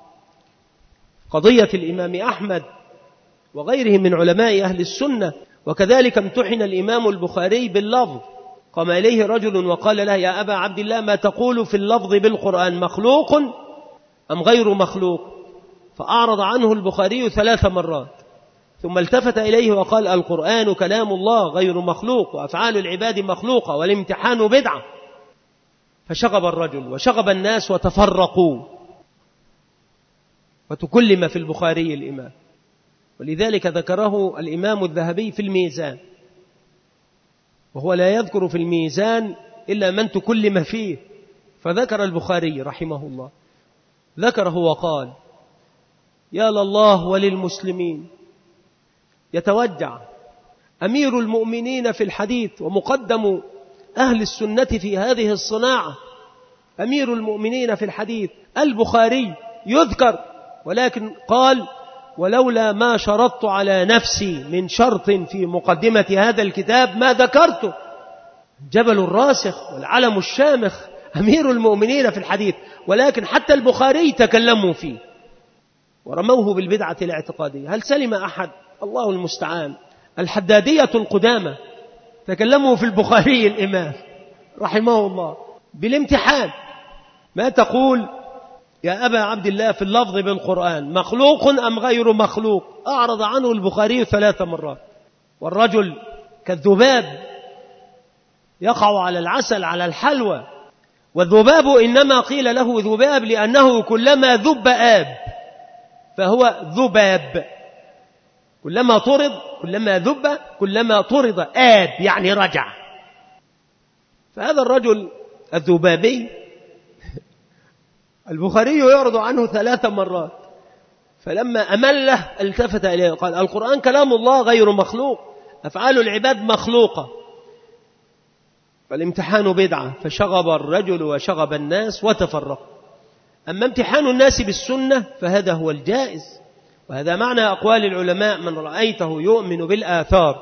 قضية الإمام أحمد وغيره من علماء أهل السنة. وكذلك امتحن الإمام البخاري باللفظ، قام إليه رجل وقال له: يا أبا عبد الله، ما تقول في اللفظ بالقرآن، مخلوق أم غير مخلوق؟ فأعرض عنه البخاري ثلاث مرات، ثم التفت إليه وقال: القرآن كلام الله غير مخلوق، وأفعال العباد مخلوقة، والامتحان بدعة. فشغب الرجل وشغب الناس وتفرقوا، وتكلم في البخاري الإمام. ولذلك ذكره الإمام الذهبي في الميزان، وهو لا يذكر في الميزان إلا من تكلم فيه، فذكر البخاري رحمه الله، ذكره وقال: يا لله وللمسلمين، يتوجع أمير المؤمنين في الحديث ومقدم أهل السنة في هذه الصناعة، أمير المؤمنين في الحديث البخاري يذكر، ولكن قال: ولولا ما شرطت على نفسي من شرط في مقدمة هذا الكتاب ما ذكرته. جبل الراسخ والعلم الشامخ، أمير المؤمنين في الحديث، ولكن حتى البخاري تكلموا فيه ورموه بالبدعة الاعتقادية. هل سلم أحد؟ الله المستعان. الحدادية القدامى تكلموا في البخاري الإمام رحمه الله بالامتحان. ما تقول يا أبا عبد الله في اللفظ بالقرآن، مخلوق أم غير مخلوق؟ أعرض عنه البخاري ثلاث مرات، والرجل كالذباب يقع على العسل على الحلوى، والذباب إنما قيل له ذباب لأنه كلما ذب آب فهو ذباب، كلما طرد كلما ذب كلما طرد آب يعني رجع. فهذا الرجل الذبابي البخاري يعرض عنه ثلاث مرات، فلما أمله التفت إليه قال القرآن كلام الله غير مخلوق، أفعال العباد مخلوقة، فالامتحان بدعة، فشغب الرجل وشغب الناس وتفرقوا. أما امتحان الناس بالسنة فهذا هو الجائز، وهذا معنى أقوال العلماء: من رأيته يؤمن بالآثار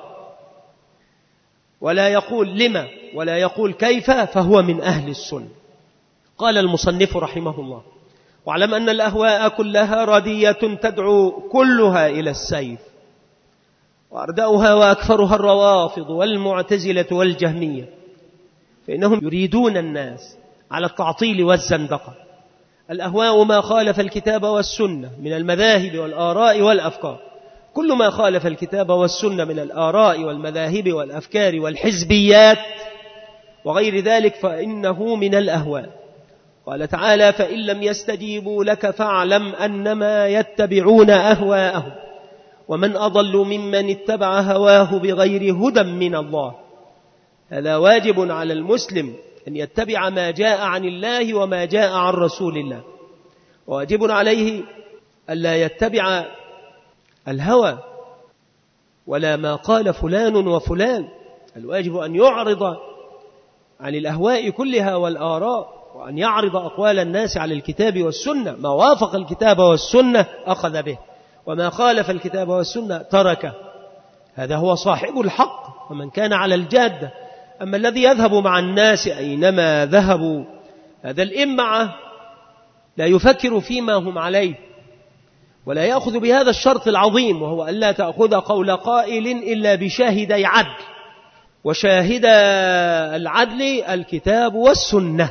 ولا يقول لما ولا يقول كيف فهو من أهل السنة. قال المصنف رحمه الله: واعلم أن الأهواء كلها ردية تدعو كلها إلى السيف، وأردأها وأكثرها الروافض والمعتزلة والجهمية، فإنهم يريدون الناس على التعطيل والزندقة. الأهواء ما خالف الكتاب والسنة من المذاهب والآراء والأفكار، كل ما خالف الكتاب والسنة من الآراء والمذاهب والأفكار والحزبيات وغير ذلك فإنه من الأهواء. قال تعالى: فإن لم يستجيبوا لك فاعلم أنما يتبعون أهواءهم ومن أضل ممن اتبع هواه بغير هدى من الله. هذا واجب على المسلم أن يتبع ما جاء عن الله وما جاء عن رسول الله، واجب عليه ألا يتبع الهوى ولا ما قال فلان وفلان. الواجب أن يعرض عن الأهواء كلها والآراء، وأن يعرض أقوال الناس على الكتاب والسنة، ما وافق الكتاب والسنة أخذ به، وما خالف الكتاب والسنة تركه. هذا هو صاحب الحق ومن كان على الجادة. أما الذي يذهب مع الناس أينما ذهبوا، هذا الإمعة لا يفكر فيما هم عليه، ولا يأخذ بهذا الشرط العظيم، وهو أن لا تأخذ قول قائل إلا بشاهدي عدل، وشاهد العدل الكتاب والسنة.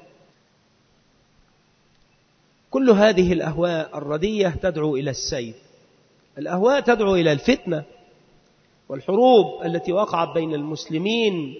كل هذه الأهواء الردية تدعو إلى السيف. الأهواء تدعو إلى الفتنة والحروب التي وقعت بين المسلمين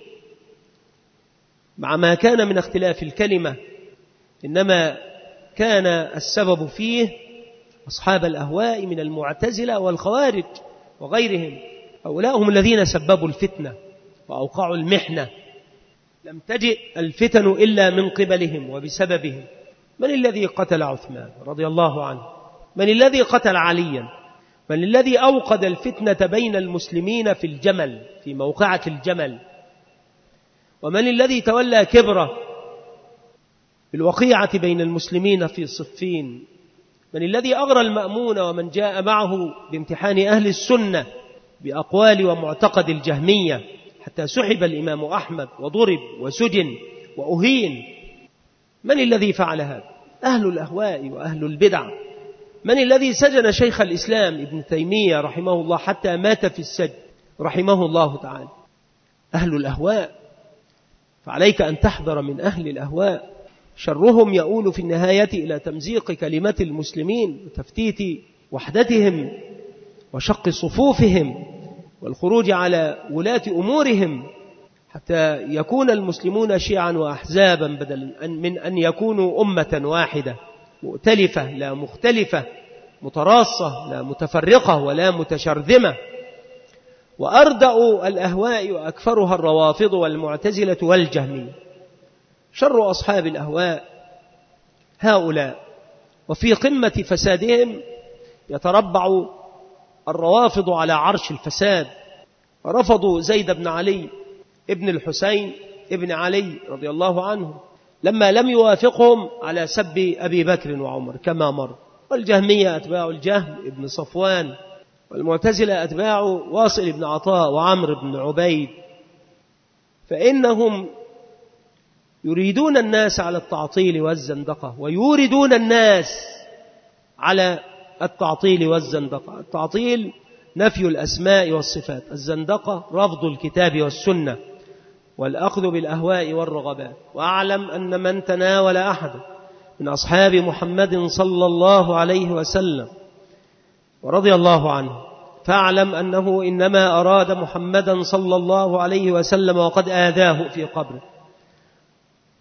مع ما كان من اختلاف الكلمة، إنما كان السبب فيه أصحاب الأهواء من المعتزلة والخوارج وغيرهم. هؤلاء هم الذين سببوا الفتنة وأوقعوا المحنة. لم تجئ الفتن إلا من قبلهم وبسببهم. من الذي قتل عثمان رضي الله عنه؟ من الذي قتل عليا؟ من الذي أوقد الفتنة بين المسلمين في الجمل، في موقعة الجمل؟ ومن الذي تولى كبره بالوقيعة بين المسلمين في صفين؟ من الذي أغرى المأمون ومن جاء معه بامتحان أهل السنة بأقوال ومعتقد الجهمية حتى سحب الإمام أحمد وضرب وسجن وأهين؟ من الذي فعل هذا؟ أهل الأهواء وأهل البدع. من الذي سجن شيخ الإسلام ابن تيمية رحمه الله حتى مات في السجن رحمه الله تعالى؟ أهل الأهواء. فعليك أن تحذر من أهل الأهواء، شرهم يؤول في النهاية إلى تمزيق كلمة المسلمين وتفتيت وحدتهم وشق صفوفهم والخروج على ولاة أمورهم، حتى يكون المسلمون شيعا وأحزابا بدلا من أن يكونوا أمة واحدة مؤتلفة لا مختلفة، متراصة لا متفرقة ولا متشرذمة. وأردأ الأهواء وأكثرها الروافض والمعتزلة والجهمية. شر أصحاب الأهواء هؤلاء، وفي قمة فسادهم يتربع الروافض على عرش الفساد. رفضوا زيد بن علي ابن الحسين ابن علي رضي الله عنه لما لم يوافقهم على سب أبي بكر وعمر كما مر. والجهمية أتباع الجهم ابن صفوان، والمعتزلة أتباع واصل بن عطاء وعمر بن عبيد. فإنهم يريدون الناس على التعطيل والزندقة، ويوردون الناس على التعطيل والزندقة. التعطيل نفي الأسماء والصفات، الزندقة رفض الكتاب والسنة والأخذ بالأهواء والرغبات. وأعلم أن من تناول أحد من أصحاب محمد صلى الله عليه وسلم ورضي الله عنه فاعلم أنه إنما أراد محمدا صلى الله عليه وسلم وقد آذاه في قبره.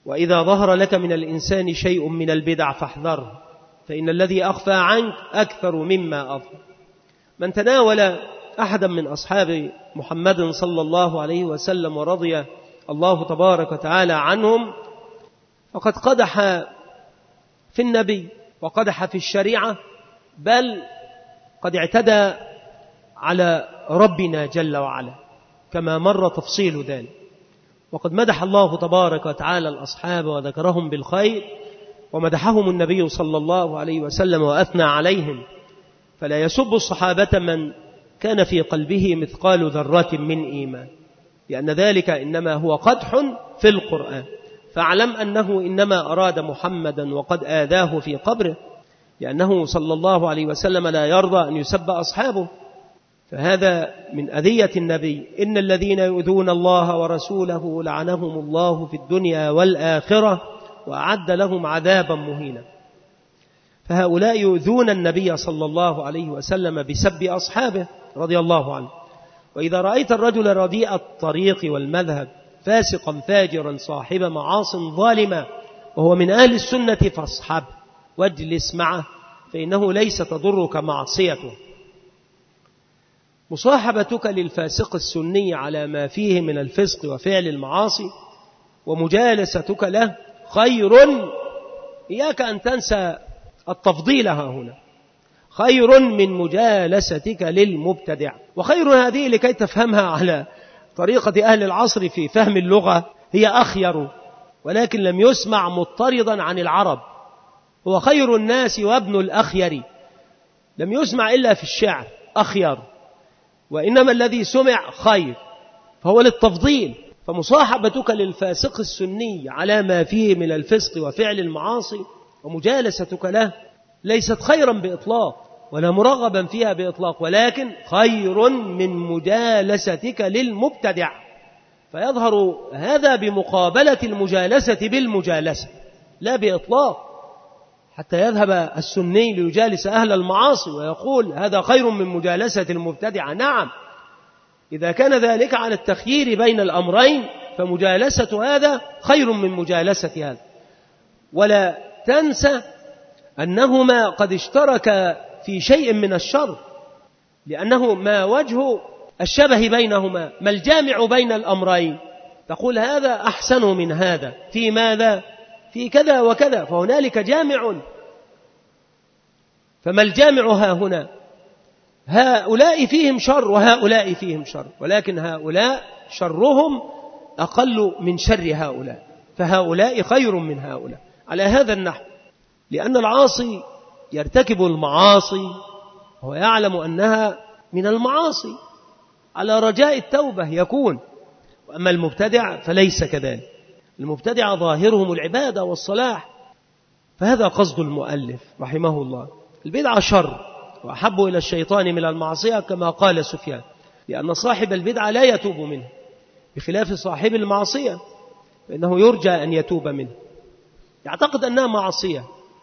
وإذا ظهر لك من الإنسان شيء من البدع فاحذره، فإن الذي أخفى عنك أكثر مما أظهر. من تناول أحدا من أصحاب محمد صلى الله عليه وسلم ورضي الله تبارك وتعالى عنهم فقد قدح في النبي وقدح في الشريعة، بل قد اعتدى على ربنا جل وعلا كما مر تفصيل ذلك. وقد مدح الله تبارك وتعالى الأصحاب وذكرهم بالخير، ومدحهم النبي صلى الله عليه وسلم وأثنى عليهم، فلا يسب الصحابة من كان في قلبه مثقال ذرة من إيمان، لأن ذلك إنما هو قدح في القرآن. فاعلم أنه إنما أراد محمدا وقد آذاه في قبره، لأنه صلى الله عليه وسلم لا يرضى أن يسب أصحابه، فهذا من أذية النبي. إن الذين يؤذون الله ورسوله لعنهم الله في الدنيا والآخرة وأعد لهم عذابا مهينا. فهؤلاء يؤذون النبي صلى الله عليه وسلم بسب أصحابه رضي الله عنه. وإذا رأيت الرجل رديء الطريق والمذهب فاسقا فاجرا صاحب معاص ظالما وهو من أهل السنة فاصحب واجلس معه، فإنه ليس تضرك معصيته. مصاحبتك للفاسق السني على ما فيه من الفسق وفعل المعاصي ومجالستك له خير، إياك أن تنسى التفضيل ها هنا، خير من مجالستك للمبتدع. وخير هذه لكي تفهمها على طريقة أهل العصر في فهم اللغة هي أخير، ولكن لم يسمع مضطردا عن العرب. هو خير الناس وابن الأخير، لم يسمع إلا في الشعر أخير، وإنما الذي سمع خير، فهو للتفضيل. فمصاحبتك للفاسق السني على ما فيه من الفسق وفعل المعاصي ومجالستك له ليست خيرا بإطلاق ولا مرغبا فيها بإطلاق، ولكن خير من مجالستك للمبتدع. فيظهر هذا بمقابلة المجالسة بالمجالسة لا بإطلاق، حتى يذهب السني ليجالس أهل المعاصي ويقول هذا خير من مجالسة المبتدع. نعم، إذا كان ذلك على التخيير بين الأمرين فمجالسة هذا خير من مجالسة هذا. ولا تنسى أنهما قد اشترك في شيء من الشر، لأنه ما وجه الشبه بينهما، ما الجامع بين الأمرين؟ تقول هذا أحسن من هذا في ماذا؟ في كذا وكذا، فهنالك جامع. فما الجامع ها هنا؟ هؤلاء فيهم شر وهؤلاء فيهم شر، ولكن هؤلاء شرهم أقل من شر هؤلاء، فهؤلاء خير من هؤلاء على هذا النحو. لأن العاصي يرتكب المعاصي وهو يعلم أنها من المعاصي على رجاء التوبة يكون، وأما المبتدع فليس كذلك. المبتدع ظاهرهم العبادة والصلاح. فهذا قصد المؤلف رحمه الله. البدعة شر وأحب إلى الشيطان من المعصية كما قال سفيان، لأن صاحب البدعة لا يتوب منه، بخلاف صاحب المعصية فإنه يرجى أن يتوب منه، يعتقد أنها معصية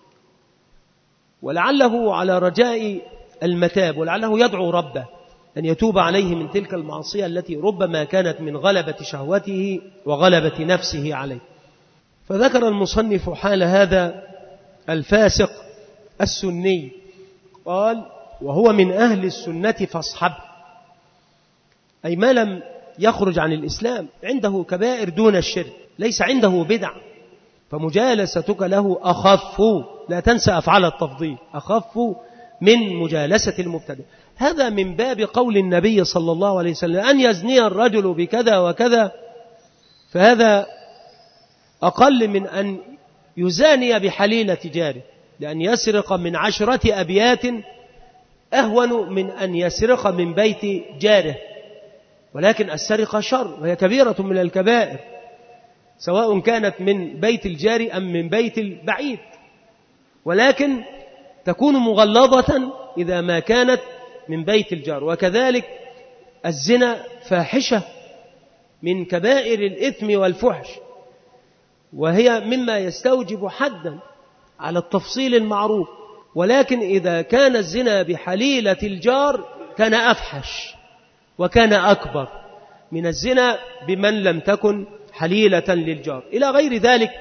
ولعله على رجاء المتاب، ولعله يدعو ربه أن يتوب عليه من تلك المعصية التي ربما كانت من غلبة شهوته وغلبة نفسه عليه. فذكر المصنف حال هذا الفاسق السني، قال وهو من أهل السنة فاصحب، أي ما لم يخرج عن الإسلام، عنده كبائر دون الشرك، ليس عنده بدع، فمجالستك له أخف، لا تنسى أفعال التفضيل، أخف من مجالسة المبتدع. هذا من باب قول النبي صلى الله عليه وسلم أن يزني الرجل بكذا وكذا، فهذا أقل من أن يزاني بحليلة جاره، لأن يسرق من عشرة أبيات أهون من أن يسرق من بيت جاره. ولكن السرقة شر وهي كبيرة من الكبائر، سواء كانت من بيت الجار أم من بيت البعيد، ولكن تكون مغلظة إذا ما كانت من بيت الجار. وكذلك الزنا فاحشة من كبائر الإثم والفحش، وهي مما يستوجب حدا على التفصيل المعروف، ولكن إذا كان الزنا بحليلة الجار كان أفحش وكان أكبر من الزنا بمن لم تكن حليلة للجار، إلى غير ذلك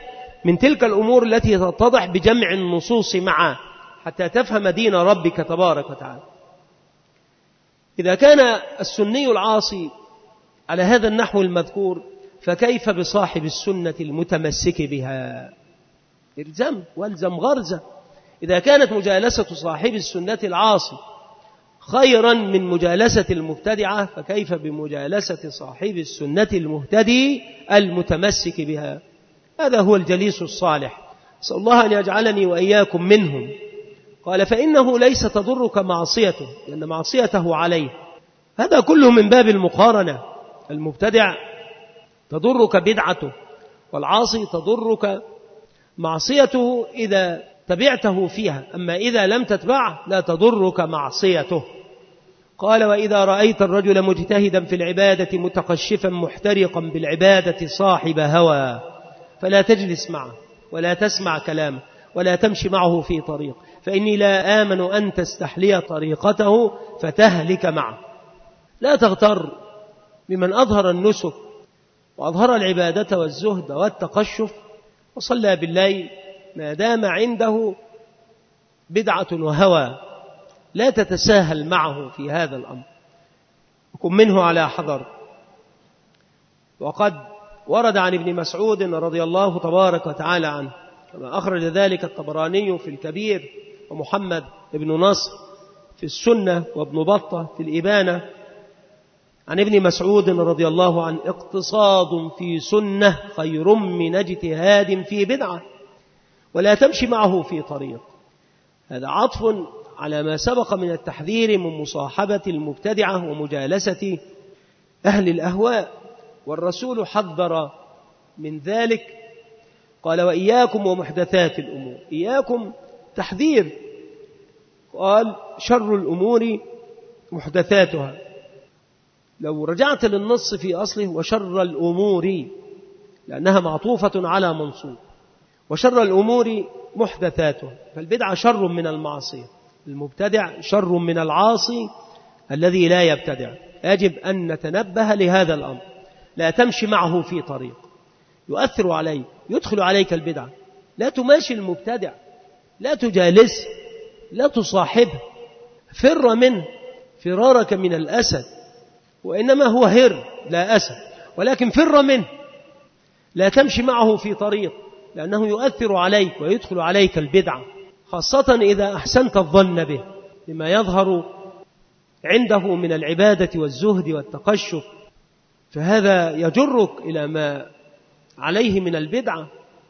من تلك الأمور التي تتضح بجمع النصوص معا حتى تفهم دين ربك تبارك وتعالى. إذا كان السني العاصي على هذا النحو المذكور فكيف بصاحب السنة المتمسك بها؟ الزم والزم غرزة. إذا كانت مجالسة صاحب السنة العاصي خيرا من مجالسة المبتدعة فكيف بمجالسة صاحب السنة المهتدي المتمسك بها؟ هذا هو الجليس الصالح. أسأل الله أن يجعلني وإياكم منهم. قال فإنه ليس تضرك معصيته لأن معصيته عليه. هذا كله من باب المقارنة. المبتدع تضرك بدعته والعاصي تضرك معصيته إذا تبعته فيها، أما إذا لم تتبعه لا تضرك معصيته. قال وإذا رأيت الرجل مجتهدا في العبادة متقشفا محترقا بالعبادة صاحب هوى فلا تجلس معه ولا تسمع كلامه ولا تمشي معه في طريق، فإني لا آمن أن تستحلي طريقته فتهلك معه. لا تغتر بمن أظهر النسك وأظهر العبادة والزهد والتقشف وصلى بالليل ما دام عنده بدعة وهوى. لا تتساهل معه في هذا الأمر وكن منه على حذر. وقد ورد عن ابن مسعود رضي الله تبارك وتعالى عنه كما أخرج ذلك الطبراني في الكبير ومحمد بن نصر في السنة وابن بطة في الإبانة عن ابن مسعود رضي الله عنه اقتصاد في سنة خير من اجتهاد في بدعة ولا تمشي معه في طريق. هذا عطف على ما سبق من التحذير من مصاحبة المبتدعة ومجالسة أهل الأهواء، والرسول حذر من ذلك. قال وإياكم ومحدثات الأمور. إياكم تحذير. قال شر الأمور محدثاتها. لو رجعت للنص في أصله وشر الأمور لأنها معطوفة على منصوب، وشر الأمور محدثاتها، فالبدعة شر من المعصية، المبتدع شر من العاصي الذي لا يبتدع. يجب أن نتنبه لهذا الأمر. لا تمشي معه في طريق يؤثر عليك يدخل عليك البدعة. لا تماشي المبتدع، لا تجالس، لا تصاحبه، فر منه فرارك من الأسد، وإنما هو هر لا أسد، ولكن فر منه. لا تمشي معه في طريق لأنه يؤثر عليك ويدخل عليك البدعة، خاصة إذا أحسنت الظن به لما يظهر عنده من العبادة والزهد والتقشف، فهذا يجرك إلى ما عليه من البدعة.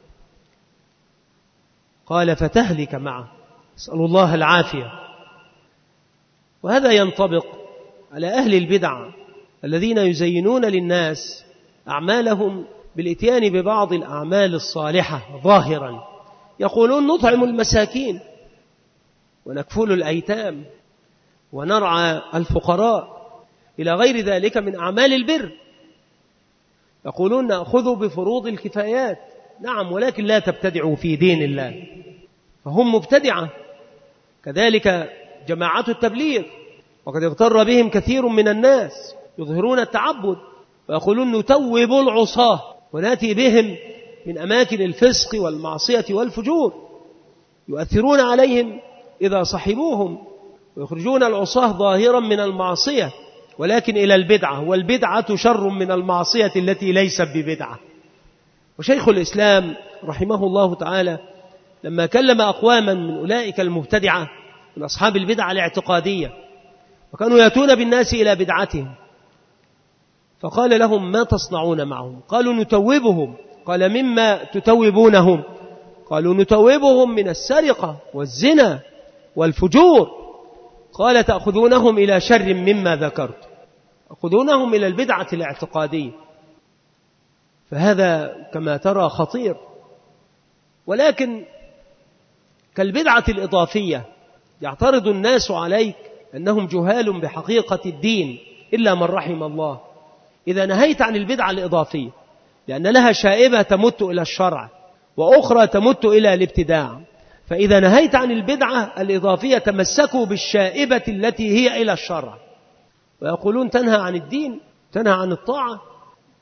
قال فتهلك معه. أسأل الله العافية. وهذا ينطبق على أهل البدع الذين يزينون للناس أعمالهم بالإتيان ببعض الأعمال الصالحة ظاهرا. يقولون نطعم المساكين ونكفل الأيتام ونرعى الفقراء إلى غير ذلك من أعمال البر. يقولون نأخذ بفروض الكفايات. نعم، ولكن لا تبتدعوا في دين الله، فهم مبتدعة. كذلك جماعة التبليغ، وقد اغتر بهم كثير من الناس يظهرون التعبد ويقولون نتوب العصاة ونأتي بهم من أماكن الفسق والمعصية والفجور، يؤثرون عليهم إذا صحبوهم ويخرجون العصاة ظاهرا من المعصية ولكن إلى البدعة، والبدعة شر من المعصية التي ليست ببدعة. وشيخ الإسلام رحمه الله تعالى لما كلم أقواما من أولئك المبتدعة من أصحاب البدعة الاعتقادية وكانوا يأتون بالناس إلى بدعتهم، فقال لهم ما تصنعون معهم؟ قالوا نتوبهم. قال مما تتوبونهم؟ قالوا نتوبهم من السرقة والزنا والفجور. قال تأخذونهم إلى شر مما ذكرت، تأخذونهم إلى البدعة الاعتقادية. فهذا كما ترى خطير. ولكن كالبدعة الإضافية يعترض الناس عليك أنهم جهال بحقيقة الدين إلا من رحم الله. إذا نهيت عن البدعة الإضافية لأن لها شائبة تمت إلى الشرع وأخرى تمت إلى الابتداع، فإذا نهيت عن البدعة الإضافية تمسكوا بالشائبة التي هي إلى الشرع، ويقولون تنهى عن الدين، تنهى عن الطاعة.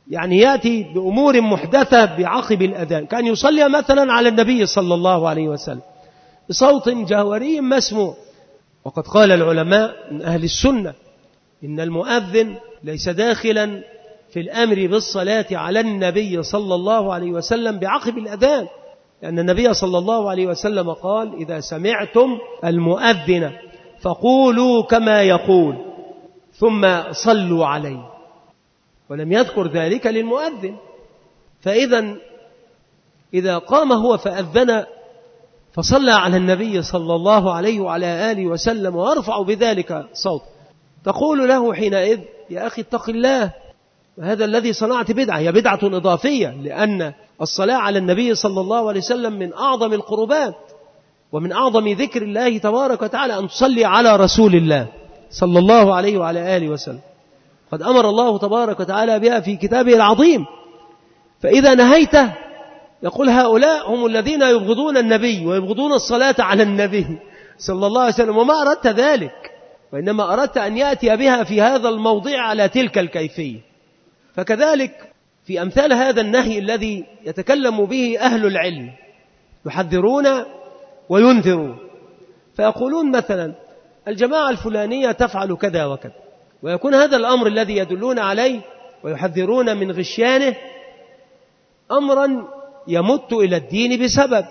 يعني يأتي بأمور محدثة بعقب الأذان، كان يصلي مثلا على النبي صلى الله عليه وسلم بصوت جهوري مسموع. وقد قال العلماء من أهل السنة إن المؤذن ليس داخلا في الأمر بالصلاة على النبي صلى الله عليه وسلم بعقب الأذان، لأن النبي صلى الله عليه وسلم قال: إذا سمعتم المؤذن فقولوا كما يقول ثم صلوا عليه، ولم يذكر ذلك للمؤذن. فإذا إذا قام هو فأذن فصلى على النبي صلى الله عليه وعلى آله وسلم وأرفع بذلك صوت، تقول له حينئذ: يا أخي اتق الله، وهذا الذي صنعت بدعة، هي بدعة إضافية، لأن الصلاة على النبي صلى الله عليه وسلم من أعظم القربات ومن أعظم ذكر الله تبارك وتعالى أن تصلي على رسول الله صلى الله عليه وعلى آله وسلم، قد أمر الله تبارك وتعالى بها في كتابه العظيم. فإذا نهيته يقول: هؤلاء هم الذين يبغضون النبي ويبغضون الصلاة على النبي صلى الله عليه وسلم، وما أردت ذلك، وإنما أردت أن يأتي بها في هذا الموضع على تلك الكيفية. فكذلك في أمثال هذا النهي الذي يتكلم به أهل العلم يحذرون وينذرون، فيقولون مثلا: الجماعة الفلانية تفعل كذا وكذا، ويكون هذا الأمر الذي يدلون عليه ويحذرون من غشيانه أمرا يمت إلى الدين بسبب،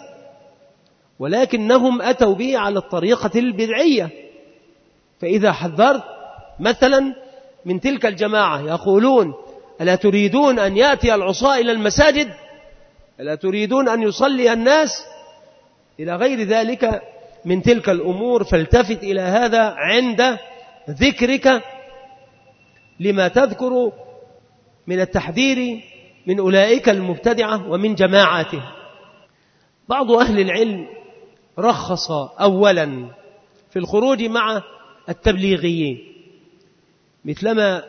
ولكنهم أتوا به على الطريقة البدعية. فإذا حذرت مثلا من تلك الجماعة يقولون: ألا تريدون أن يأتي العصاة إلى المساجد؟ ألا تريدون أن يصلي الناس؟ إلى غير ذلك من تلك الأمور، فالتفت إلى هذا عند ذكرك لما تذكر من التحذير من أولئك المبتدعة ومن جماعته. بعض أهل العلم رخص أولا في الخروج مع التبليغيين، مثلما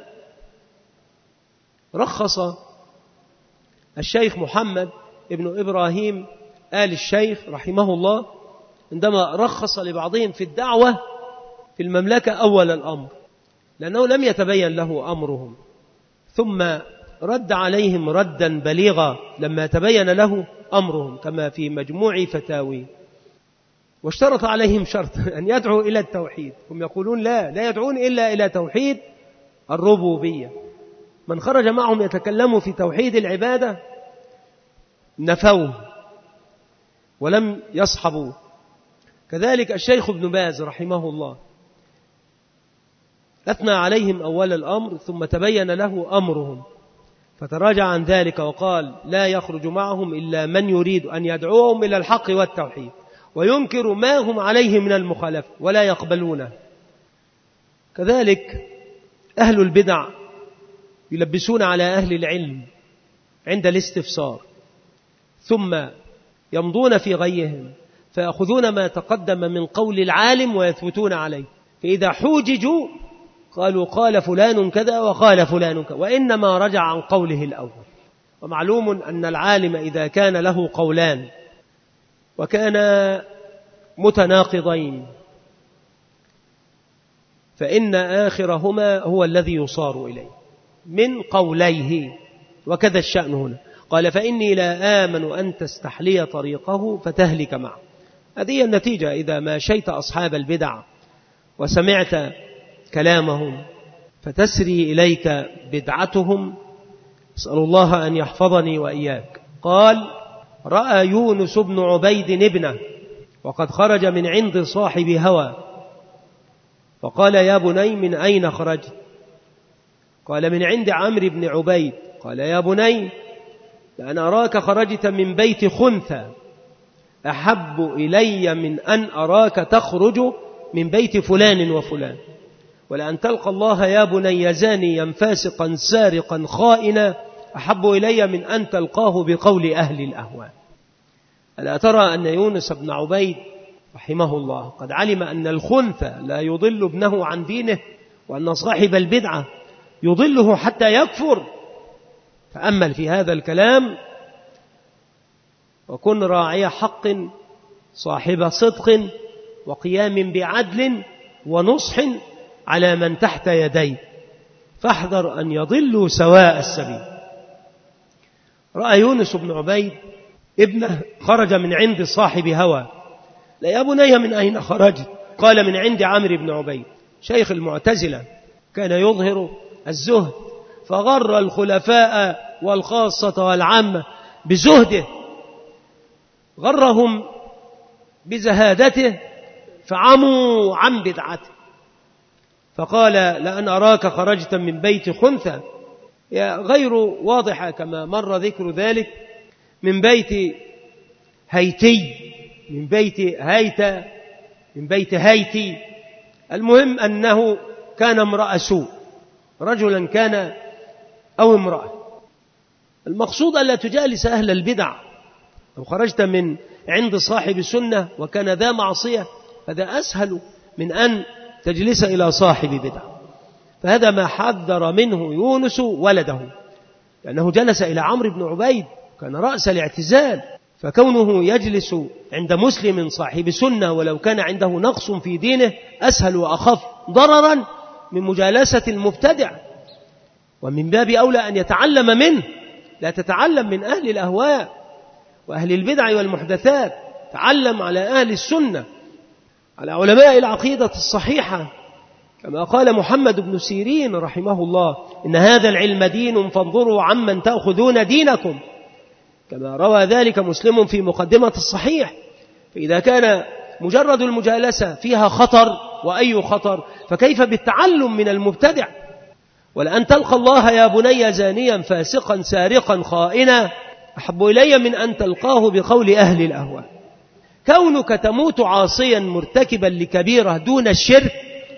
رخص الشيخ محمد ابن إبراهيم آل الشيخ رحمه الله عندما رخص لبعضهم في الدعوة في المملكة أول الأمر، لأنه لم يتبين له أمرهم، ثم رد عليهم ردا بليغا لما تبين له أمرهم كما في مجموع فتاوي، واشترط عليهم شرط أن يدعوا إلى التوحيد. هم يقولون: لا لا يدعون إلا إلى توحيد الربوبية. من خرج معهم يتكلموا في توحيد العبادة نفوه ولم يصحبوا. كذلك الشيخ ابن باز رحمه الله أثنى عليهم أول الأمر، ثم تبين له أمرهم فتراجع عن ذلك وقال: لا يخرج معهم إلا من يريد أن يدعوهم إلى الحق والتوحيد وينكر ما هم عليه من المخالفة ولا يقبلونه. كذلك أهل البدع يلبسون على أهل العلم عند الاستفسار، ثم يمضون في غيهم فيأخذون ما تقدم من قول العالم ويثبتون عليه، فإذا حوججوا قالوا: قال فلان كذا وقال فلان كذا، وإنما رجع عن قوله الأول. ومعلوم أن العالم إذا كان له قولان وكان متناقضين فإن آخرهما هو الذي يصار إليه من قوليه، وكذا الشأن هنا. قال: فإني لا آمن أن تستحلي طريقه فتهلك معه. هذه النتيجة إذا ما شيت أصحاب البدع وسمعت كلامهم فتسري إليك بدعتهم. أسأل الله أن يحفظني وإياك. قال: رأى يونس بن عبيد ابنه وقد خرج من عند صاحب هوى، فقال: يا بني من أين خرجت؟ قال: من عند عمرو بن عبيد. قال: يا بني لأن أراك خرجت من بيت خنثى أحب إلي من أن أراك تخرج من بيت فلان وفلان، ولأن تلقى الله يا بني زانيا فاسقا سارقا خائنا أحب إلي من أن تلقاه بقول أهل الأهواء. ألا ترى أن يونس بن عبيد رحمه الله قد علم أن الخنثى لا يضل ابنه عن دينه، وأن صاحب البدعة يضله حتى يكفر. تأمل في هذا الكلام وكن راعي حق صاحب صدق وقيام بعدل ونصح على من تحت يديه، فاحذر أن يضلوا سواء السبيل. رأى يونس بن عبيد ابنه خرج من عند صاحب هوى. لا يا بني من أين خرجت؟ قال من عند عمرو بن عبيد شيخ المعتزلة، كان يظهر الزهد فغر الخلفاء والخاصة والعامة بزهده، غرهم بزهادته فعموا عن بدعته، فقال لأن أراك خرجت من بيت خنثى، غير واضحة كما مر ذكر ذلك، من بيت هيتي، من بيت هيتا، من بيت هيتي. المهم أنه كان امرأة سوء، رجلا كان أو امرأة. المقصود ألا تجالس أهل البدع. لو خرجت من عند صاحب سنة وكان ذا معصية هذا أسهل من أن تجلس إلى صاحب بدع. فهذا ما حذر منه يونس ولده، لأنه جلس إلى عمرو بن عبيد كان رأس الاعتزال، فكونه يجلس عند مسلم صاحب سنة ولو كان عنده نقص في دينه أسهل وأخف ضررا من مجالسة المبتدع، ومن باب أولى أن يتعلم منه، لا تتعلم من أهل الأهواء وأهل البدع والمحدثات، تعلم على أهل السنة، على علماء العقيدة الصحيحة، كما قال محمد بن سيرين رحمه الله إن هذا العلم دين فانظروا عمن تأخذون دينكم، كما روى ذلك مسلم في مقدمة الصحيح. فإذا كان مجرد المجالسة فيها خطر، وأي خطر، فكيف بالتعلم من المبتدع؟ ولأن تلقى الله يا بني زانيا فاسقا سارقا خائنا أحب إلي من أن تلقاه بقول أهل الأهواء. كونك تموت عاصيا مرتكبا لكبيرة دون الشرك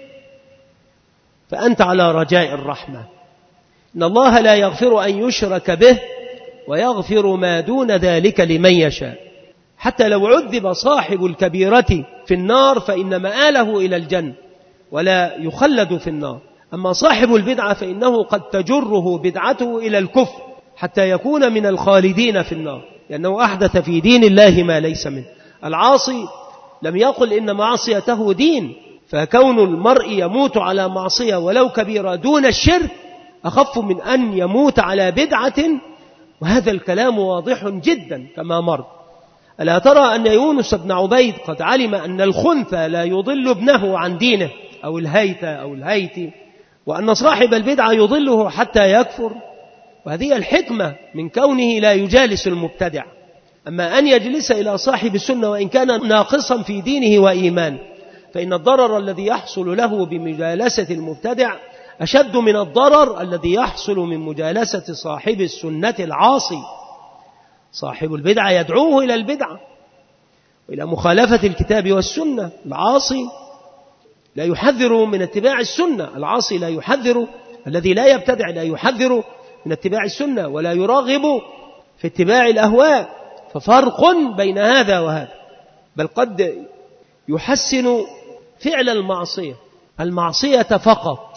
فأنت على رجاء الرحمة. إن الله لا يغفر أن يشرك به ويغفر ما دون ذلك لمن يشاء. حتى لو عذب صاحب الكبيرة في النار فإن مآله إلى الجنة ولا يخلد في النار. أما صاحب البدعة فإنه قد تجره بدعته إلى الكفر حتى يكون من الخالدين في النار، لأنه أحدث في دين الله ما ليس منه. العاصي لم يقل إن معصيته دين، فكون المرء يموت على معصية ولو كبيرة دون الشرك أخف من أن يموت على بدعة، وهذا الكلام واضح جدا كما مر. ألا ترى أن يونس بن عبيد قد علم أن الخنثى لا يضل ابنه عن دينه أو الهيت أو الهيت، وأن صاحب البدعة يضله حتى يكفر، وهذه الحكمة من كونه لا يجالس المبتدع. أما أن يجلس إلى صاحب السنة وإن كان ناقصا في دينه وإيمان، فإن الضرر الذي يحصل له بمجالسة المبتدع أشد من الضرر الذي يحصل من مجالسة صاحب السنة العاصي. صاحب البدعة يدعوه إلى البدعة وإلى مخالفة الكتاب والسنة، العاصي لا يحذر من اتباع السنة، العاصي لا يحذر، الذي لا يبتدع لا يحذر من اتباع السنة ولا يراغب في اتباع الأهواء. ففرق بين هذا وهذا، بل قد يحسن فعل المعصية المعصية فقط،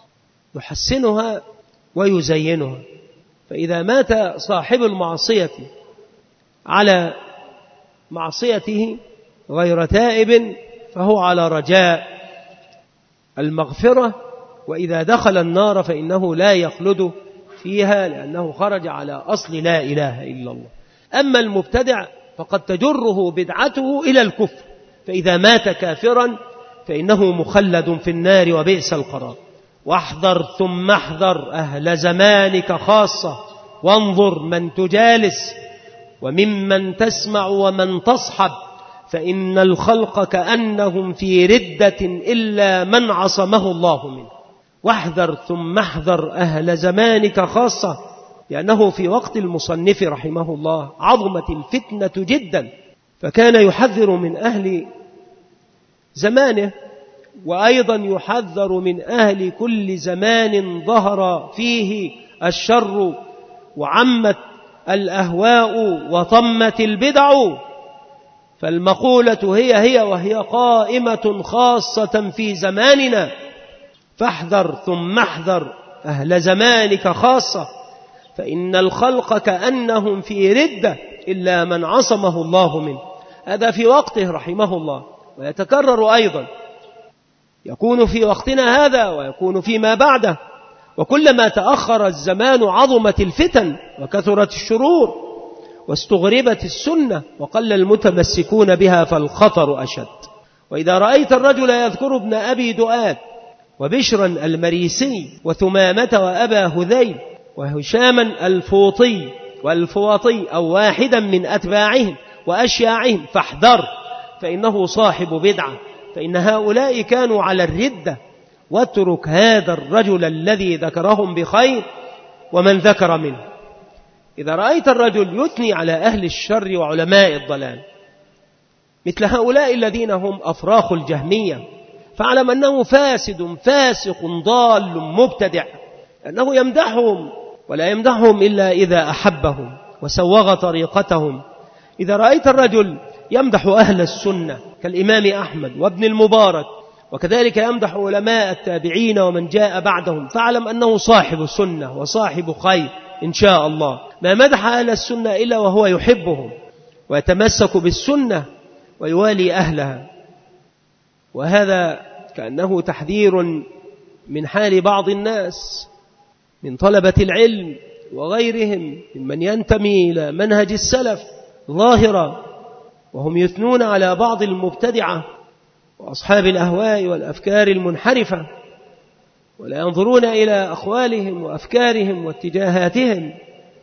يحسنها ويزينها. فإذا مات صاحب المعصية على معصيته غير تائب فهو على رجاء المغفرة، وإذا دخل النار فإنه لا يخلد فيها لأنه خرج على أصل لا إله إلا الله. أما المبتدع فقد تجره بدعته إلى الكفر، فإذا مات كافرا فإنه مخلد في النار وبئس القرار. واحذر ثم احذر أهل زمانك خاصة، وانظر من تجالس وممن تسمع ومن تصحب، فإن الخلق كأنهم في ردة إلا من عصمه الله منه. واحذر ثم احذر أهل زمانك خاصة، لأنه في وقت المصنف رحمه الله عظمت الفتنة جدا، فكان يحذر من أهل زمانه، وأيضا يحذر من أهل كل زمان ظهر فيه الشر وعمت الأهواء وطمت البدع. فالمقولة هي هي وهي قائمة خاصة في زماننا. فاحذر ثم احذر أهل زمانك خاصة، فإن الخلق كأنهم في ردة إلا من عصمه الله منه. هذا في وقته رحمه الله، ويتكرر أيضا، يكون في وقتنا هذا ويكون فيما بعده. وكلما تأخر الزمان عظمت الفتن وكثرت الشرور واستغربت السنة وقل المتمسكون بها فالخطر أشد. وإذا رأيت الرجل يذكر ابن أبي دؤاد وبشرا المريسي وثمامة وأبا هذيل وهشاما الفوطي والفواطي أو واحدا من أتباعهم وأشياعهم فاحذر، فإنه صاحب بدعة، فإن هؤلاء كانوا على الردة، واترك هذا الرجل الذي ذكرهم بخير ومن ذكر منه. إذا رأيت الرجل يثني على أهل الشر وعلماء الضلال مثل هؤلاء الذين هم أفراخ الجهمية، فاعلم أنه فاسد فاسق ضال مبتدع، أنه يمدحهم ولا يمدحهم إلا إذا أحبهم وسوغ طريقتهم. إذا رأيت الرجل يمدح أهل السنة كالإمام أحمد وابن المبارك وكذلك يمدح علماء التابعين ومن جاء بعدهم، فاعلم أنه صاحب سنة وصاحب خير إن شاء الله. ما مدح أهل السنة إلا وهو يحبهم ويتمسك بالسنة ويوالي أهلها. وهذا كأنه تحذير من حال بعض الناس من طلبة العلم وغيرهم ممن ينتمي إلى منهج السلف ظاهرا، وهم يثنون على بعض المبتدعة وأصحاب الأهواء والأفكار المنحرفة، ولا ينظرون إلى أقوالهم وأفكارهم واتجاهاتهم،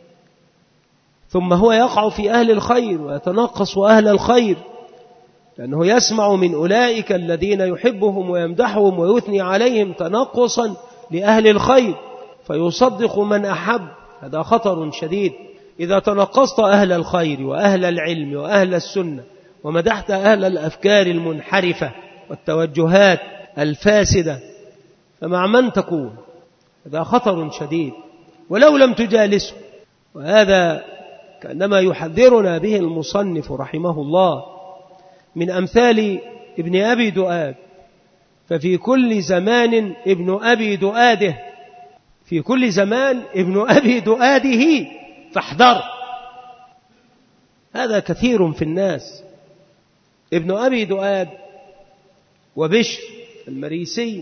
ثم هو يقع في أهل الخير ويتنقص أهل الخير، لأنه يسمع من أولئك الذين يحبهم ويمدحهم ويثني عليهم تنقصا لأهل الخير فيصدق من أحب. هذا خطر شديد. إذا تنقصت أهل الخير وأهل العلم وأهل السنة ومدحت أهل الأفكار المنحرفة والتوجهات الفاسدة فمع من تكون؟ هذا خطر شديد ولو لم تجالسه. وهذا كأنما يحذرنا به المصنف رحمه الله من أمثال ابن أبي دؤاد. ففي كل زمان ابن أبي دؤاده، في كل زمان ابن أبي دؤاده فاحذر. هذا كثير في الناس. ابن أبي دؤاد وبشر المريسي،